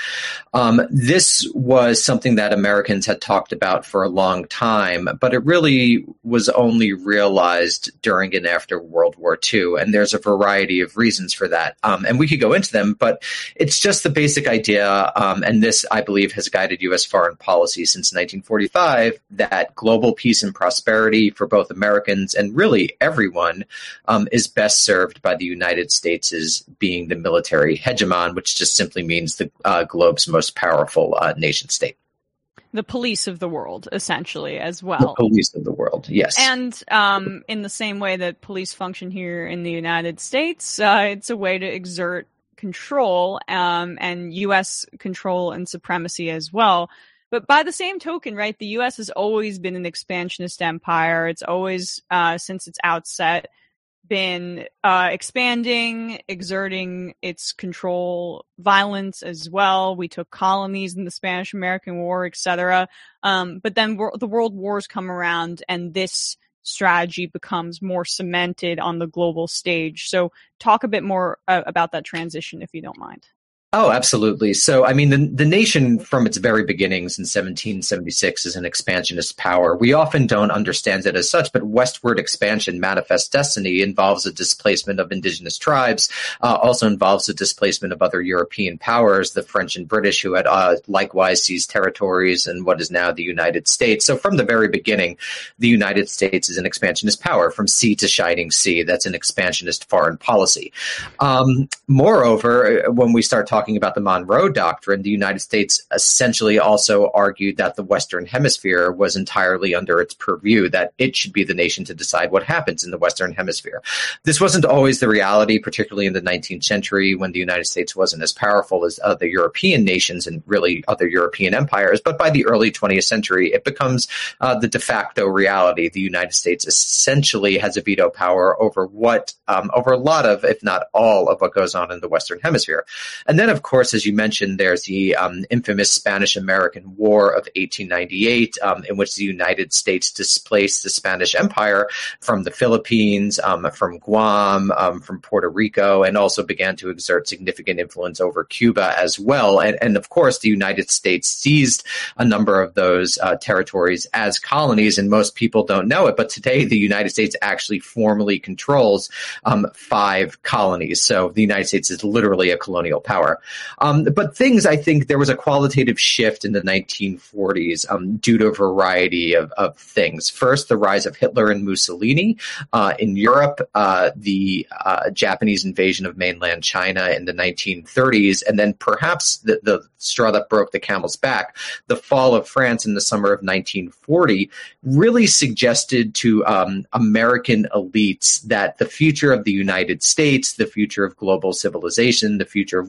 This was something that Americans had talked about for a long time, but it really was only realized during and after World War II. And there's a variety of reasons for that. And we could go into them, but it's just the basic idea. And this, I believe, has guided U.S. foreign policy since 1945. That global peace and prosperity for both Americans and really everyone is best served by the United States as being the military hegemon, which just simply means the globe's most powerful nation state. The police of the world, essentially, as well. The police of the world, yes. And in the same way that police function here in the United States, it's a way to exert control and U.S. control and supremacy as well. But by the same token, right, the U.S. has always been an expansionist empire. It's always, since its outset, been expanding, exerting its control, violence as well. We took colonies in the Spanish-American War, etc. But then the world wars come around, and this strategy becomes more cemented on the global stage. So talk a bit more about that transition, if you don't mind. Oh, absolutely. So, I mean, the nation from its very beginnings in 1776 is an expansionist power. We often don't understand it as such, but westward expansion, manifest destiny, involves a displacement of indigenous tribes, also involves a displacement of other European powers, the French and British, who had likewise seized territories in what is now the United States. So from the very beginning, the United States is an expansionist power from sea to shining sea. That's an expansionist foreign policy. Moreover, when we start talking about the Monroe Doctrine, the United States essentially also argued that the Western Hemisphere was entirely under its purview, that it should be the nation to decide what happens in the Western Hemisphere. This wasn't always the reality, particularly in the 19th century when the United States wasn't as powerful as other European nations and really other European empires. But by the early 20th century, it becomes the de facto reality. The United States essentially has a veto power over over a lot of, if not all, of what goes on in the Western Hemisphere. And then, of course, as you mentioned, there's the infamous Spanish-American War of 1898, in which the United States displaced the Spanish Empire from the Philippines, from Guam, from Puerto Rico, and also began to exert significant influence over Cuba as well. And of course, the United States seized a number of those territories as colonies, and most people don't know it, but today the United States actually formally controls 5 colonies. So the United States is literally a colonial power. But I think there was a qualitative shift in the 1940s due to a variety of things. First, the rise of Hitler and Mussolini in Europe, the Japanese invasion of mainland China in the 1930s, and then perhaps the straw that broke the camel's back, the fall of France in the summer of 1940, really suggested to American elites that the future of the United States, the future of global civilization, the future of Western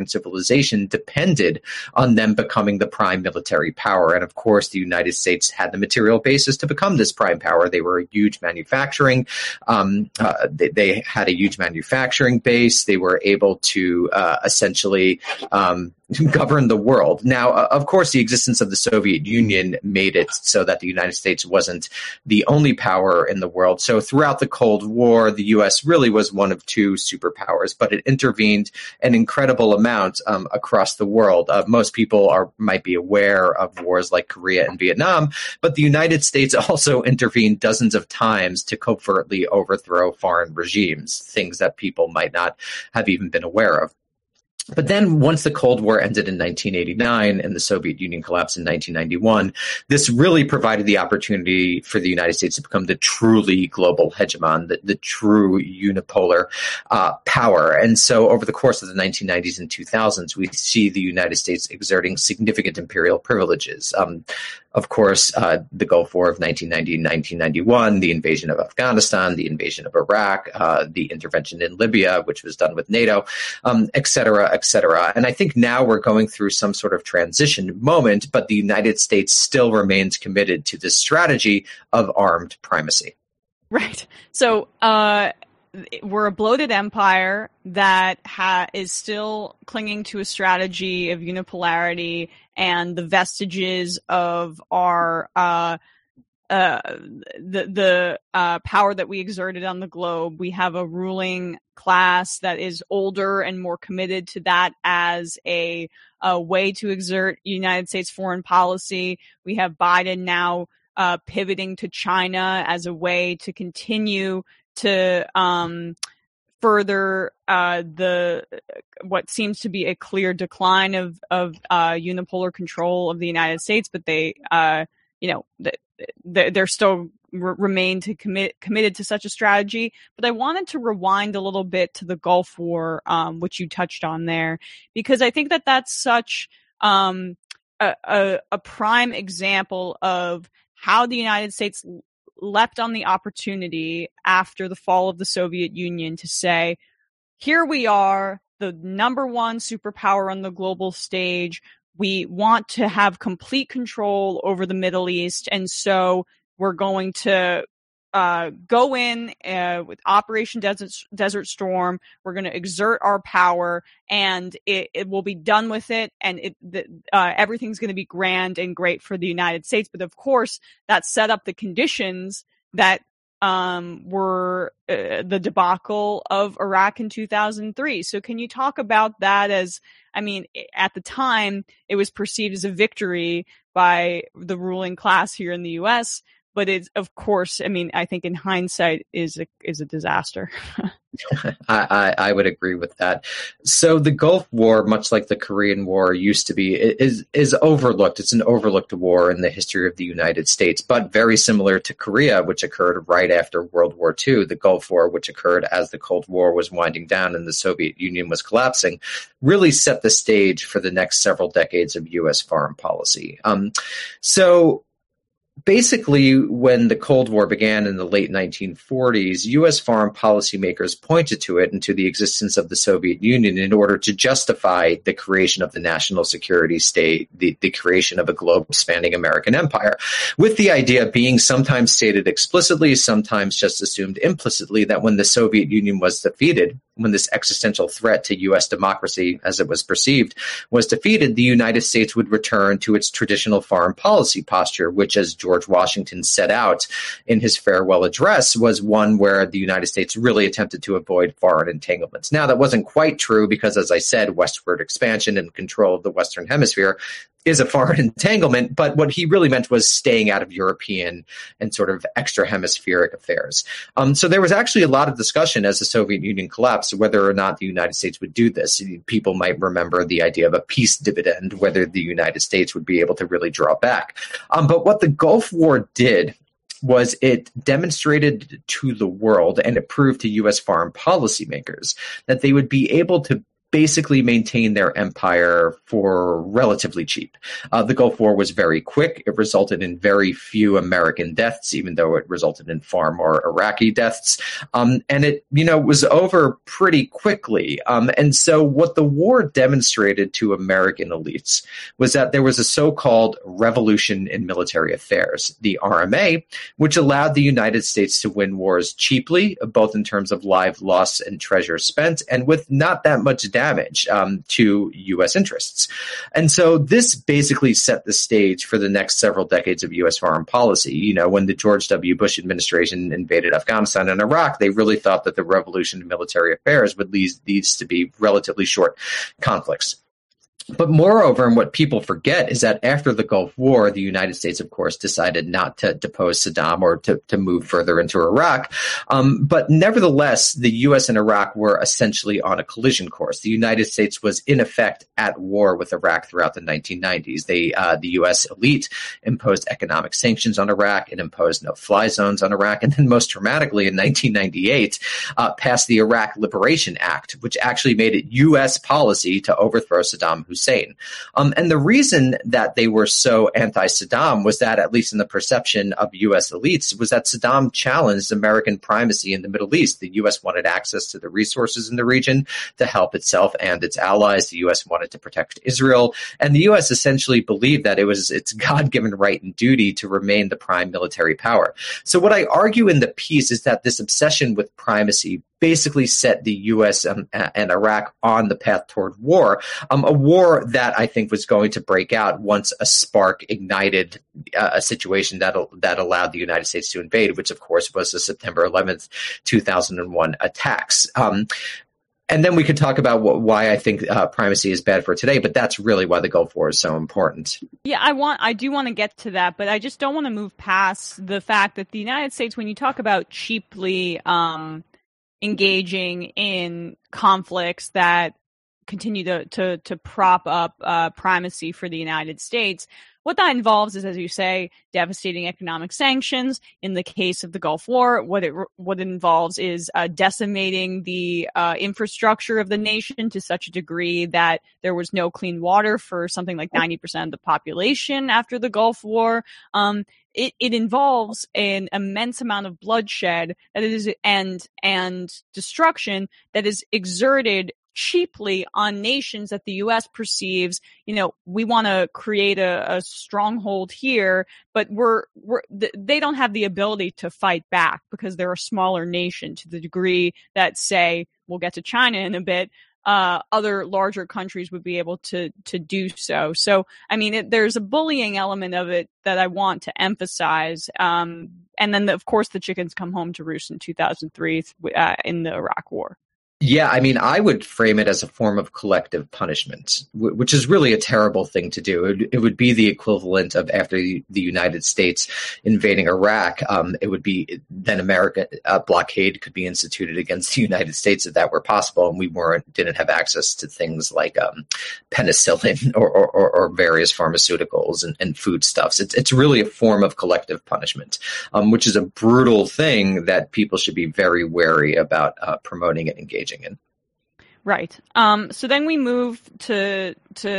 Western civilization depended on them becoming the prime military power. And of course, the United States had the material basis to become this prime power. They were a huge manufacturing. They had a huge manufacturing base. They were able to essentially govern the world. Now, of course, the existence of the Soviet Union made it so that the United States wasn't the only power in the world. So throughout the Cold War, the U.S. really was one of two superpowers, but it intervened an incredible amount across the world. Most people might be aware of wars like Korea and Vietnam, but the United States also intervened dozens of times to covertly overthrow foreign regimes, things that people might not have even been aware of. But then once the Cold War ended in 1989 and the Soviet Union collapsed in 1991, this really provided the opportunity for the United States to become the truly global hegemon, the true unipolar power. And so over the course of the 1990s and 2000s, we see the United States exerting significant imperial privileges. Of course, the Gulf War of 1990 and 1991, the invasion of Afghanistan, the invasion of Iraq, the intervention in Libya, which was done with NATO, et cetera, et cetera. And I think now we're going through some sort of transition moment, but the United States still remains committed to this strategy of armed primacy. Right. So we're a bloated empire that is still clinging to a strategy of unipolarity and the vestiges of our the power that we exerted on the globe. We have a ruling class that is older and more committed to that as a way to exert United States foreign policy. We have Biden now pivoting to China as a way to continue to further what seems to be a clear decline of unipolar control of the United States, but they're still remain committed to such a strategy. But I wanted to rewind a little bit to the Gulf War, which you touched on there, because I think that that's such a prime example of how the United States leapt on the opportunity after the fall of the Soviet Union to say, here we are, the number one superpower on the global stage. We want to have complete control over the Middle East, and so we're going to go in with Operation Desert Storm. We're going to exert our power, and it will be done with it, and everything's going to be grand and great for the United States. But of course, that set up the conditions that were the debacle of Iraq in 2003. So can you talk about that? At the time, it was perceived as a victory by the ruling class here in the U.S., but it's, of course, I think in hindsight is a disaster. I would agree with that. So the Gulf War, much like the Korean War used to be, is overlooked. It's an overlooked war in the history of the United States, but very similar to Korea, which occurred right after World War II. The Gulf War, which occurred as the Cold War was winding down and the Soviet Union was collapsing, really set the stage for the next several decades of U.S. foreign policy. Basically, when the Cold War began in the late 1940s, U.S. foreign policymakers pointed to it and to the existence of the Soviet Union in order to justify the creation of the national security state, the creation of a globe-spanning American empire, with the idea being sometimes stated explicitly, sometimes just assumed implicitly, that when the Soviet Union was defeated, when this existential threat to U.S. democracy, as it was perceived, was defeated, the United States would return to its traditional foreign policy posture, which, as George Washington set out in his farewell address, was one where the United States really attempted to avoid foreign entanglements. Now, that wasn't quite true because, as I said, westward expansion and control of the Western Hemisphere is a foreign entanglement, but what he really meant was staying out of European and sort of extra hemispheric affairs. So there was actually a lot of discussion as the Soviet Union collapsed whether or not the United States would do this. People might remember the idea of a peace dividend, whether the United States would be able to really draw back. But what the Gulf War did was it demonstrated to the world, and it proved to U.S. foreign policymakers, that they would be able to basically maintain their empire for relatively cheap. The Gulf War was very quick. It resulted in very few American deaths, even though it resulted in far more Iraqi deaths. And it, was over pretty quickly. And so what the war demonstrated to American elites was that there was a so-called revolution in military affairs, the RMA, which allowed the United States to win wars cheaply, both in terms of lives lost and treasure spent, and with not that much damage to U.S. interests. And so this basically set the stage for the next several decades of U.S. foreign policy. When the George W. Bush administration invaded Afghanistan and Iraq, they really thought that the revolution in military affairs would lead these to be relatively short conflicts. But moreover, and what people forget is that after the Gulf War, the United States, of course, decided not to depose Saddam or to move further into Iraq. But nevertheless, the U.S. and Iraq were essentially on a collision course. The United States was, in effect, at war with Iraq throughout the 1990s. The U.S. elite imposed economic sanctions on Iraq. It imposed no-fly zones on Iraq. And then most dramatically, in 1998, passed the Iraq Liberation Act, which actually made it U.S. policy to overthrow Saddam Hussein. And the reason that they were so anti-Saddam was that, at least in the perception of U.S. elites, was that Saddam challenged American primacy in the Middle East. The U.S. wanted access to the resources in the region to help itself and its allies. The U.S. wanted to protect Israel. And the U.S. essentially believed that it was its God-given right and duty to remain the prime military power. So what I argue in the piece is that this obsession with primacy basically set the U.S. and Iraq on the path toward war, a war that I think was going to break out once a spark ignited a situation that allowed the United States to invade, which, of course, was the September 11th, 2001 attacks. And then we could talk about why I think primacy is bad for today, but that's really why the Gulf War is so important. Yeah, I do want to get to that, but I just don't want to move past the fact that the United States, when you talk about cheaply engaging in conflicts that continue to prop up primacy for the United States, what that involves is, as you say, devastating economic sanctions. In the case of the Gulf War, what it involves is decimating the infrastructure of the nation to such a degree that there was no clean water for something like 90% of the population after the Gulf War. It involves an immense amount of bloodshed that is and destruction that is exerted cheaply on nations that the U.S. perceives, we want to create a stronghold here, but they don't have the ability to fight back because they're a smaller nation to the degree that, say, we'll get to China in a bit, other larger countries would be able to do so. So, I mean, there's a bullying element of it that I want to emphasize. And then, of course, the chickens come home to roost in 2003 in the Iraq War. Yeah, I mean, I would frame it as a form of collective punishment, which is really a terrible thing to do. It would be the equivalent of, after the United States invading Iraq, it would be then a blockade could be instituted against the United States if that were possible, and we didn't have access to things like penicillin or various pharmaceuticals and foodstuffs. It's really a form of collective punishment, which is a brutal thing that people should be very wary about promoting and engaging in. Right. So then we move to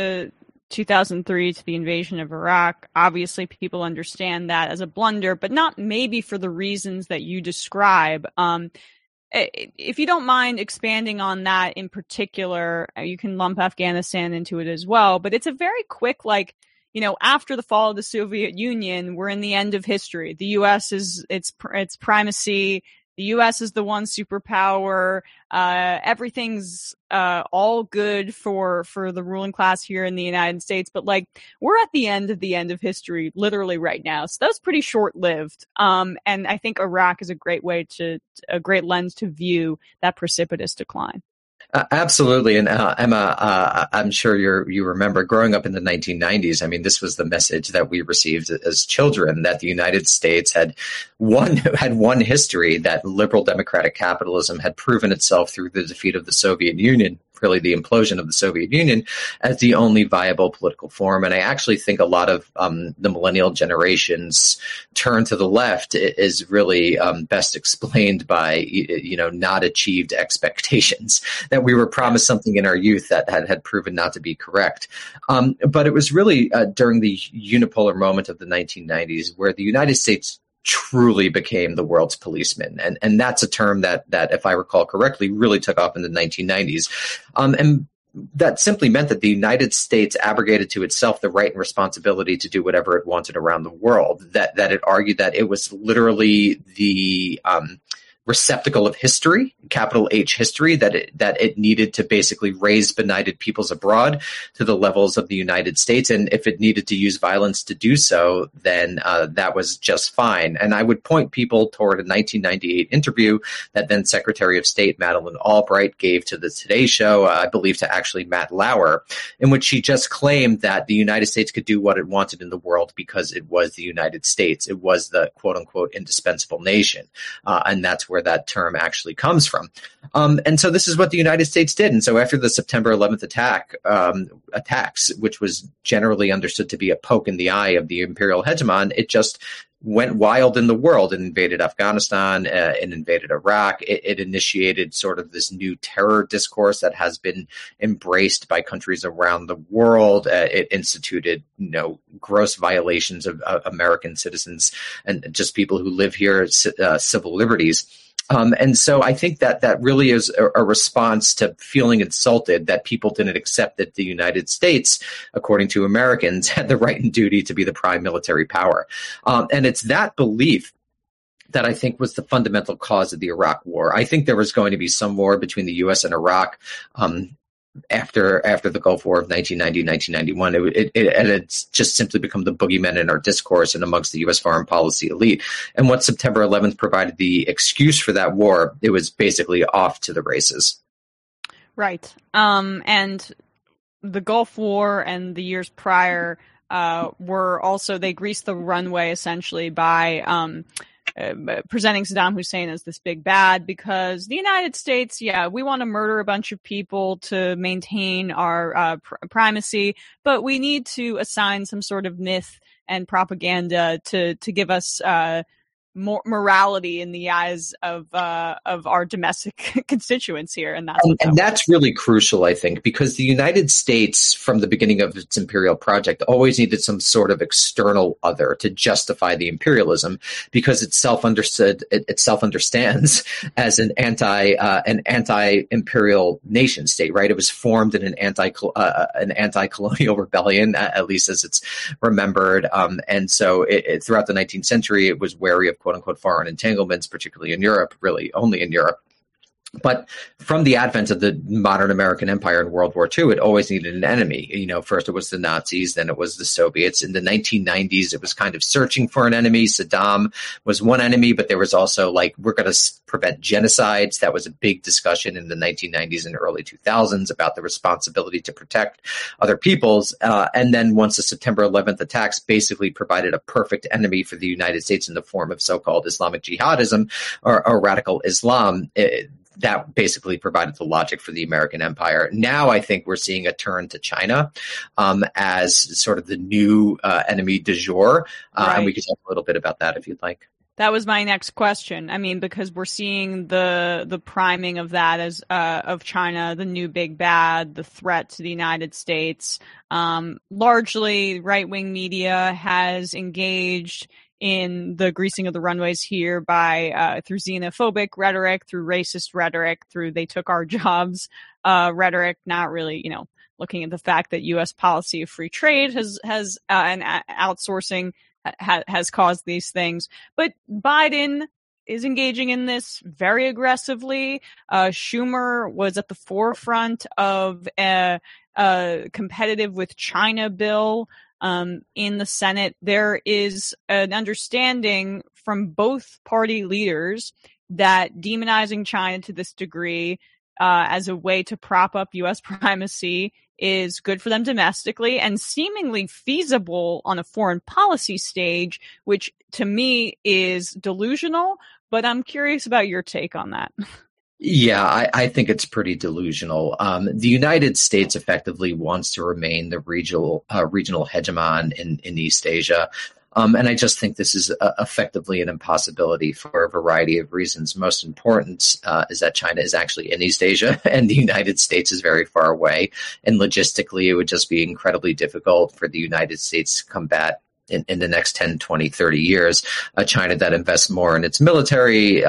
2003, to the invasion of Iraq. Obviously, people understand that as a blunder, but not maybe for the reasons that you describe. If you don't mind expanding on that in particular, you can lump Afghanistan into it as well. But it's a very quick, after the fall of the Soviet Union, we're in the end of history. The U.S. is its primacy. The U.S. is the one superpower. Everything's all good for the ruling class here in the United States. But we're at the end of history, literally right now. So that's pretty short-lived. And I think Iraq is a great lens to view that precipitous decline. Absolutely. And Emma, I'm sure you remember growing up in the 1990s. I mean, this was the message that we received as children, that the United States had one history, that liberal democratic capitalism had proven itself through the defeat of the Soviet Union. really the implosion of the Soviet Union as the only viable political form. And I actually think a lot of the millennial generation's turn to the left is really best explained by, not achieved expectations, that we were promised something in our youth that had proven not to be correct. But it was really during the unipolar moment of the 1990s where the United States truly became the world's policeman. And that's a term that, if I recall correctly, really took off in the 1990s. And that simply meant that the United States abrogated to itself the right and responsibility to do whatever it wanted around the world, that it argued that it was literally the receptacle of history, capital H history, that it needed to basically raise benighted peoples abroad to the levels of the United States. And if it needed to use violence to do so, then that was just fine. And I would point people toward a 1998 interview that then Secretary of State Madeleine Albright gave to the Today Show, I believe to actually Matt Lauer, in which she just claimed that the United States could do what it wanted in the world because it was the United States. It was the quote unquote indispensable nation. And that's where that term actually comes from. And so this is what the United States did. And so after the September 11th attacks, which was generally understood to be a poke in the eye of the imperial hegemon, it just went wild in the world and invaded Afghanistan and invaded Iraq. It initiated sort of this new terror discourse that has been embraced by countries around the world. It instituted, gross violations of American citizens and just people who live here, civil liberties. And so I think that really is a response to feeling insulted that people didn't accept that the United States, according to Americans, had the right and duty to be the prime military power. And it's that belief that I think was the fundamental cause of the Iraq War. I think there was going to be some war between the U.S. and Iraq after the Gulf War of 1990, 1991, and it's just simply become the boogeyman in our discourse and amongst the U.S. foreign policy elite. And once September 11th provided the excuse for that war, it was basically off to the races. Right. And the Gulf War and the years prior were also, they greased the runway essentially by presenting Saddam Hussein as this big bad, because the United States, we want to murder a bunch of people to maintain our primacy, but we need to assign some sort of myth and propaganda to give us more morality in the eyes of our domestic constituents here, and that's really crucial, I think, because the United States, from the beginning of its imperial project, always needed some sort of external other to justify the imperialism, because it self-understands as an anti-imperial nation state. Right? It was formed in an anti-colonial rebellion, at least as it's remembered, and so throughout the 19th century, it was wary of quote-unquote foreign entanglements, particularly in Europe, really only in Europe. But from the advent of the modern American empire in World War II, it always needed an enemy. First it was the Nazis, then it was the Soviets. In the 1990s, it was kind of searching for an enemy. Saddam was one enemy, but there was also we're going to prevent genocides. That was a big discussion in the 1990s and early 2000s about the responsibility to protect other peoples. And then once the September 11th attacks basically provided a perfect enemy for the United States in the form of so-called Islamic jihadism or radical Islam, that basically provided the logic for the American empire. Now I think we're seeing a turn to China as sort of the new enemy du jour. Right. And we could talk a little bit about that if you'd like. That was my next question. I mean, because we're seeing the priming of that as of China, the new big bad, the threat to the United States. Largely right-wing media has engaged in the greasing of the runways here by through xenophobic rhetoric, through racist rhetoric, through they took our jobs rhetoric, not really, looking at the fact that U.S. policy of free trade has and outsourcing has caused these things. But Biden is engaging in this very aggressively. Schumer was at the forefront of a competitive with China bill in the Senate. There is an understanding from both party leaders that demonizing China to this degree as a way to prop up U.S. primacy is good for them domestically and seemingly feasible on a foreign policy stage, which to me is delusional, but I'm curious about your take on that. Yeah, I think it's pretty delusional. The United States effectively wants to remain the regional hegemon in East Asia. And I just think this is effectively an impossibility for a variety of reasons. Most important is that China is actually in East Asia and the United States is very far away. And logistically, it would just be incredibly difficult for the United States to combat in the next 10, 20, 30 years, China that invests more in its military,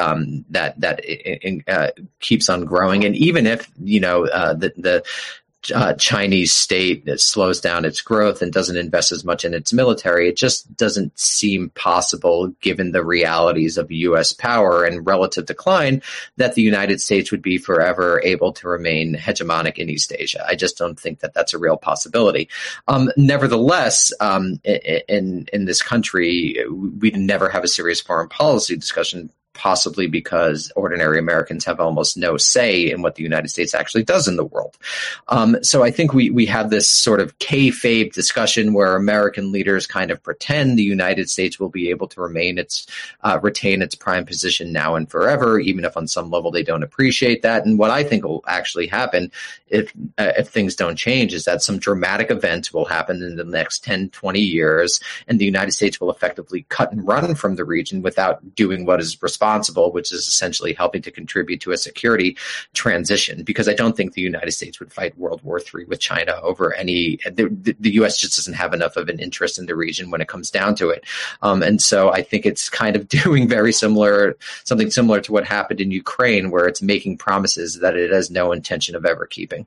that keeps on growing. And even if, the Chinese state that slows down its growth and doesn't invest as much in its military, it just doesn't seem possible, given the realities of U.S. power and relative decline, that the United States would be forever able to remain hegemonic in East Asia. I just don't think that that's a real possibility. Nevertheless, in this country, we never have a serious foreign policy discussion, possibly because ordinary Americans have almost no say in what the United States actually does in the world. So I think we have this sort of kayfabe discussion where American leaders kind of pretend the United States will be able to retain its prime position now and forever, even if on some level they don't appreciate that. And what I think will actually happen if things don't change is that some dramatic event will happen in the next 10, 20 years, and the United States will effectively cut and run from the region without doing what is responsible, which is essentially helping to contribute to a security transition. Because I don't think the United States would fight World War III with China over the U.S. just doesn't have enough of an interest in the region when it comes down to it. And so I think it's kind of doing something similar to what happened in Ukraine, where it's making promises that it has no intention of ever keeping.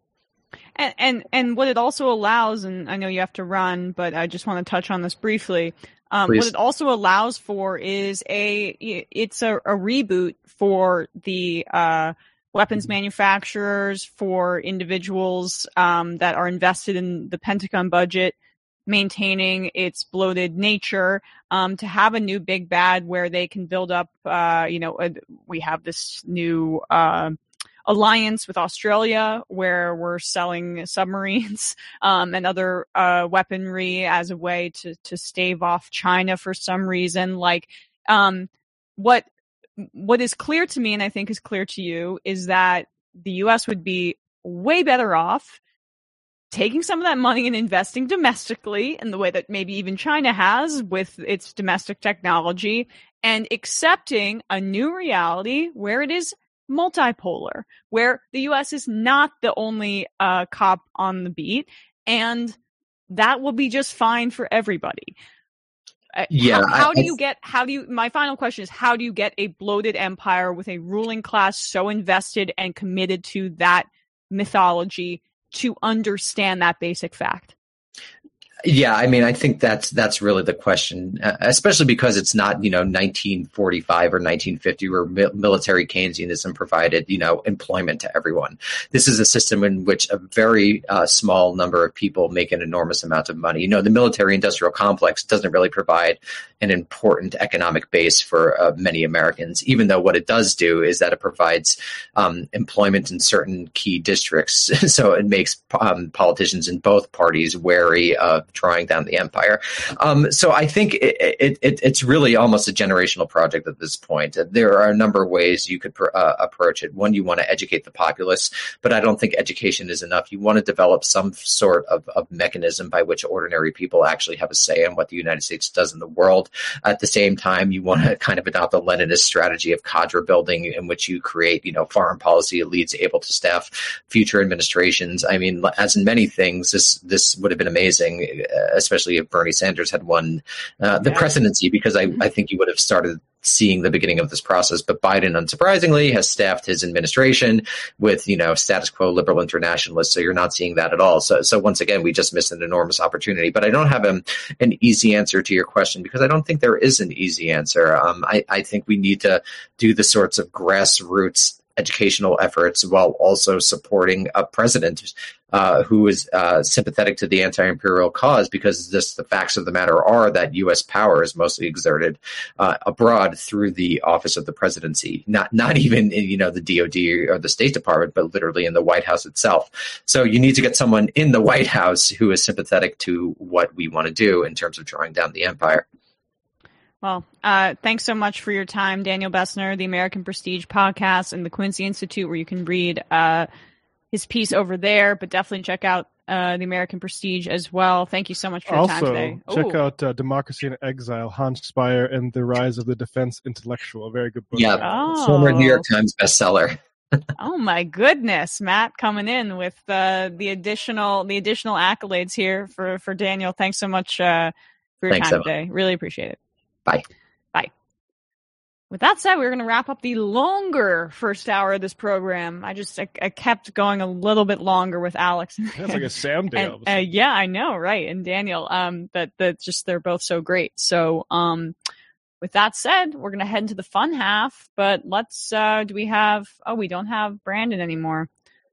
And what it also allows, and I know you have to run, but I just want to touch on this briefly. What it also allows for is a reboot for the weapons manufacturers, for individuals that are invested in the Pentagon budget, maintaining its bloated nature, to have a new big bad where they can build up. We have this new alliance with Australia where we're selling submarines and other weaponry as a way to stave off China for some reason. What is clear to me, and I think is clear to you, is that the U.S. would be way better off taking some of that money and investing domestically in the way that maybe even China has with its domestic technology, and accepting a new reality where it is multipolar, where the U.S. is not the only cop on the beat, and that will be just fine for everybody. Yeah. My final question is, how do you get a bloated empire with a ruling class so invested and committed to that mythology to understand that basic fact? Yeah, I mean, I think that's really the question, especially because it's not, 1945 or 1950 where military Keynesianism provided, employment to everyone. This is a system in which a very small number of people make an enormous amount of money. The military industrial complex doesn't really provide an important economic base for many Americans, even though what it does do is that it provides employment in certain key districts. So it makes politicians in both parties wary of drawing down the empire. So I think it's really almost a generational project at this point. There are a number of ways you could approach it. One, you want to educate the populace, but I don't think education is enough. You want to develop some sort of mechanism by which ordinary people actually have a say in what the United States does in the world. At the same time, you want to kind of adopt the Leninist strategy of cadre building, in which you create, foreign policy elites able to staff future administrations. I mean, as in many things, this would have been amazing, especially if Bernie Sanders had won the presidency, because I think you would have started seeing the beginning of this process. But Biden, unsurprisingly, has staffed his administration with, status quo liberal internationalists. So you're not seeing that at all. So once again, we just missed an enormous opportunity. But I don't have an easy answer to your question, because I don't think there is an easy answer. I think we need to do the sorts of grassroots educational efforts while also supporting a president who is sympathetic to the anti-imperial cause, because the facts of the matter are that U.S. power is mostly exerted abroad through the office of the presidency, not even in the DOD or the State Department, but literally in the White House itself. So you need to get someone in the White House who is sympathetic to what we want to do in terms of drawing down the empire. Well, thanks so much for your time, Daniel Bessner, the American Prestige podcast and the Quincy Institute, where you can read his piece over there, but definitely check out the American Prestige as well. Thank you so much for your time today. Check out Democracy in Exile, Hans Speyer and the Rise of the Defense Intellectual. A very good book. Yeah, former New York Times bestseller. Oh my goodness, Matt coming in with the additional accolades here for Daniel. Thanks so much for your time today. Really appreciate it. Bye. With that said, we're going to wrap up the longer first hour of this program. I kept going a little bit longer with Alex. That's like a Sam day. Yeah, I know, right? And Daniel, they're both so great. So, with that said, we're going to head into the fun half, but let's, we don't have Brandon anymore.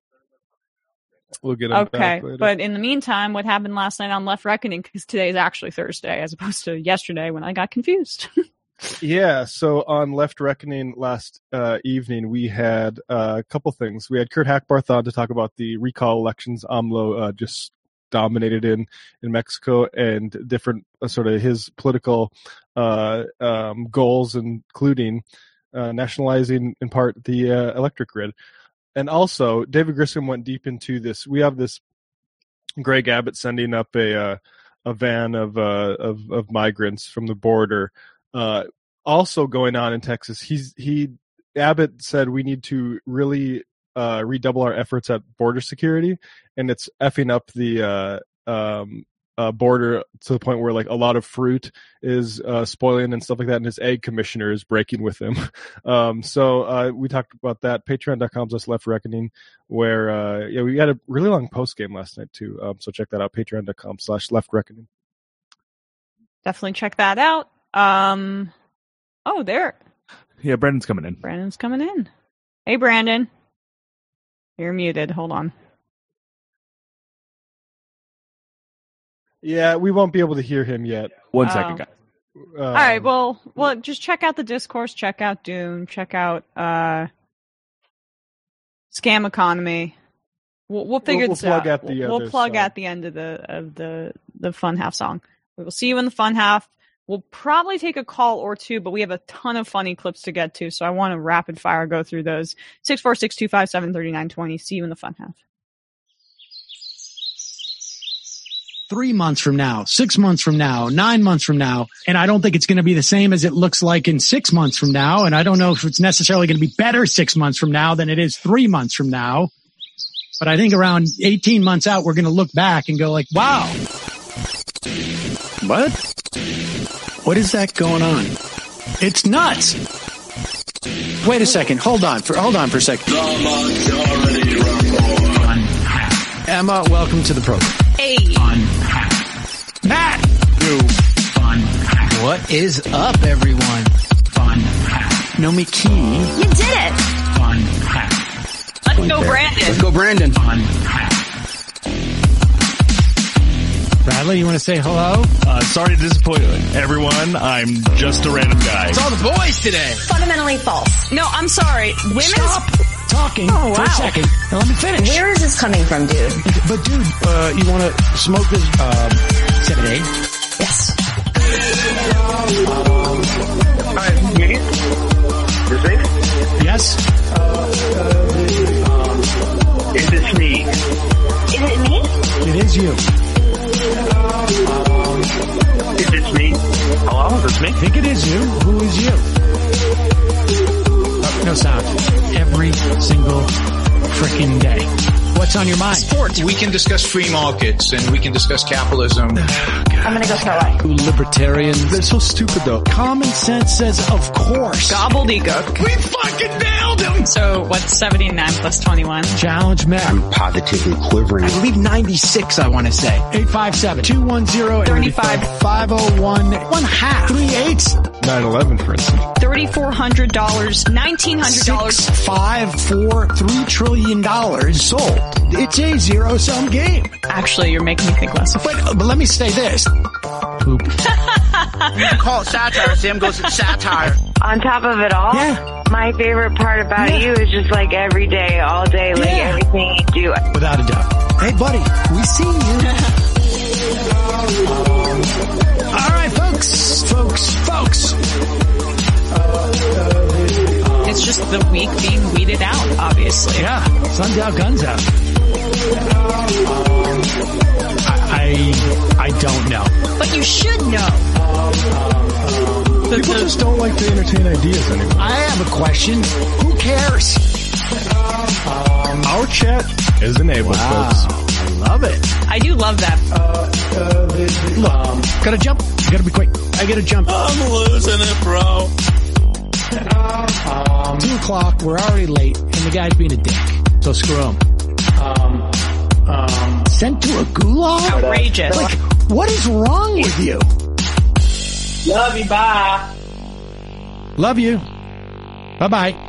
We'll get him back later. But in the meantime, what happened last night on Left Reckoning, because today is actually Thursday as opposed to yesterday when I got confused. Yeah, so on Left Reckoning last evening, we had a couple things. We had Kurt Hackbarth on to talk about the recall elections AMLO just dominated in Mexico and different sort of his political goals, including nationalizing in part the electric grid. And also, David Grissom went deep into this. We have this Greg Abbott sending up a van of migrants from the border. Also going on in Texas, Abbott said we need to really redouble our efforts at border security, and it's effing up the border to the point where like a lot of fruit is spoiling and stuff like that, and his egg commissioner is breaking with him. So we talked about that. Patreon.com/Left Reckoning, where we had a really long post game last night too. So check that out. Patreon.com/Left Reckoning. Definitely check that out. There. Yeah, Brandon's coming in. Hey, Brandon. You're muted. Hold on. Yeah, we won't be able to hear him yet. 1 second, guys. All right. Well, just check out the discourse. Check out Dune. Check out Scam Economy. We'll figure this out. We'll plug at the end of the fun half song. We will see you in the fun half. We'll probably take a call or two, but we have a ton of funny clips to get to, so I want to rapid fire go through those. 646-257-3920. See you in the fun half. 3 months from now, 6 months from now, 9 months from now, and I don't think it's going to be the same as it looks like in 6 months from now, and I don't know if it's necessarily going to be better 6 months from now than it is 3 months from now, but I think around 18 months out, we're going to look back and go like, wow. What? What is that going on? It's nuts. Wait a second. Hold on for a second. Emma, welcome to the program. Hey. Matt. What is up, everyone? Nomiki. You did it. Let's go, Brandon. Let's go, Brandon. Bradley, you want to say hello? Sorry to disappoint everyone. I'm just a random guy. It's all the boys today. Fundamentally false. No, I'm sorry. Women. Stop talking for a second. Now let me finish. Where is this coming from, dude? But dude, you want to smoke this 7-8? Yes. Hi, me? Is it? Yes. Is this me? Is it me? It is you. Is this me? Hello? Is this me? I think it is you. Who is you? No sound. Every single freaking day. What's on your mind? Sports. We can discuss free markets and we can discuss capitalism. I'm going to go throw away. Libertarians. They're so stupid though. Common sense says of course. Gobbledygook. We fucking nailed him. So what's 79 plus 21? Challenge met. I'm positively quivering. I believe 96, I want to say. 857-210-35. 501. 1/2. 3 8s. 9/11, for instance. $3,400. $1,900. 6, 5, 4, $3 trillion sold. It's a zero-sum game. Actually, you're making me think less of it. But let me say this. Poop. You can call it satire. Sam goes, it's satire. On top of it all, my favorite part about you is just like every day, all day, like everything you do. Without a doubt. Hey, buddy, we see you. All right, folks. Folks. It's just the weak being weeded out, obviously. Yeah, sun's out, guns out. I don't know. But you should know. People just don't like to entertain ideas anymore. I have a question. Who cares? Our chat is enabled, folks. I love it. I do love that. Look, gotta jump. Gotta be quick. I gotta jump. I'm losing it, bro. 2:00. We're already late, and the guy's being a dick. So screw him. Sent to a gulag? Outrageous. Like, what is wrong with you? Love you, bye. Love you. Bye-bye.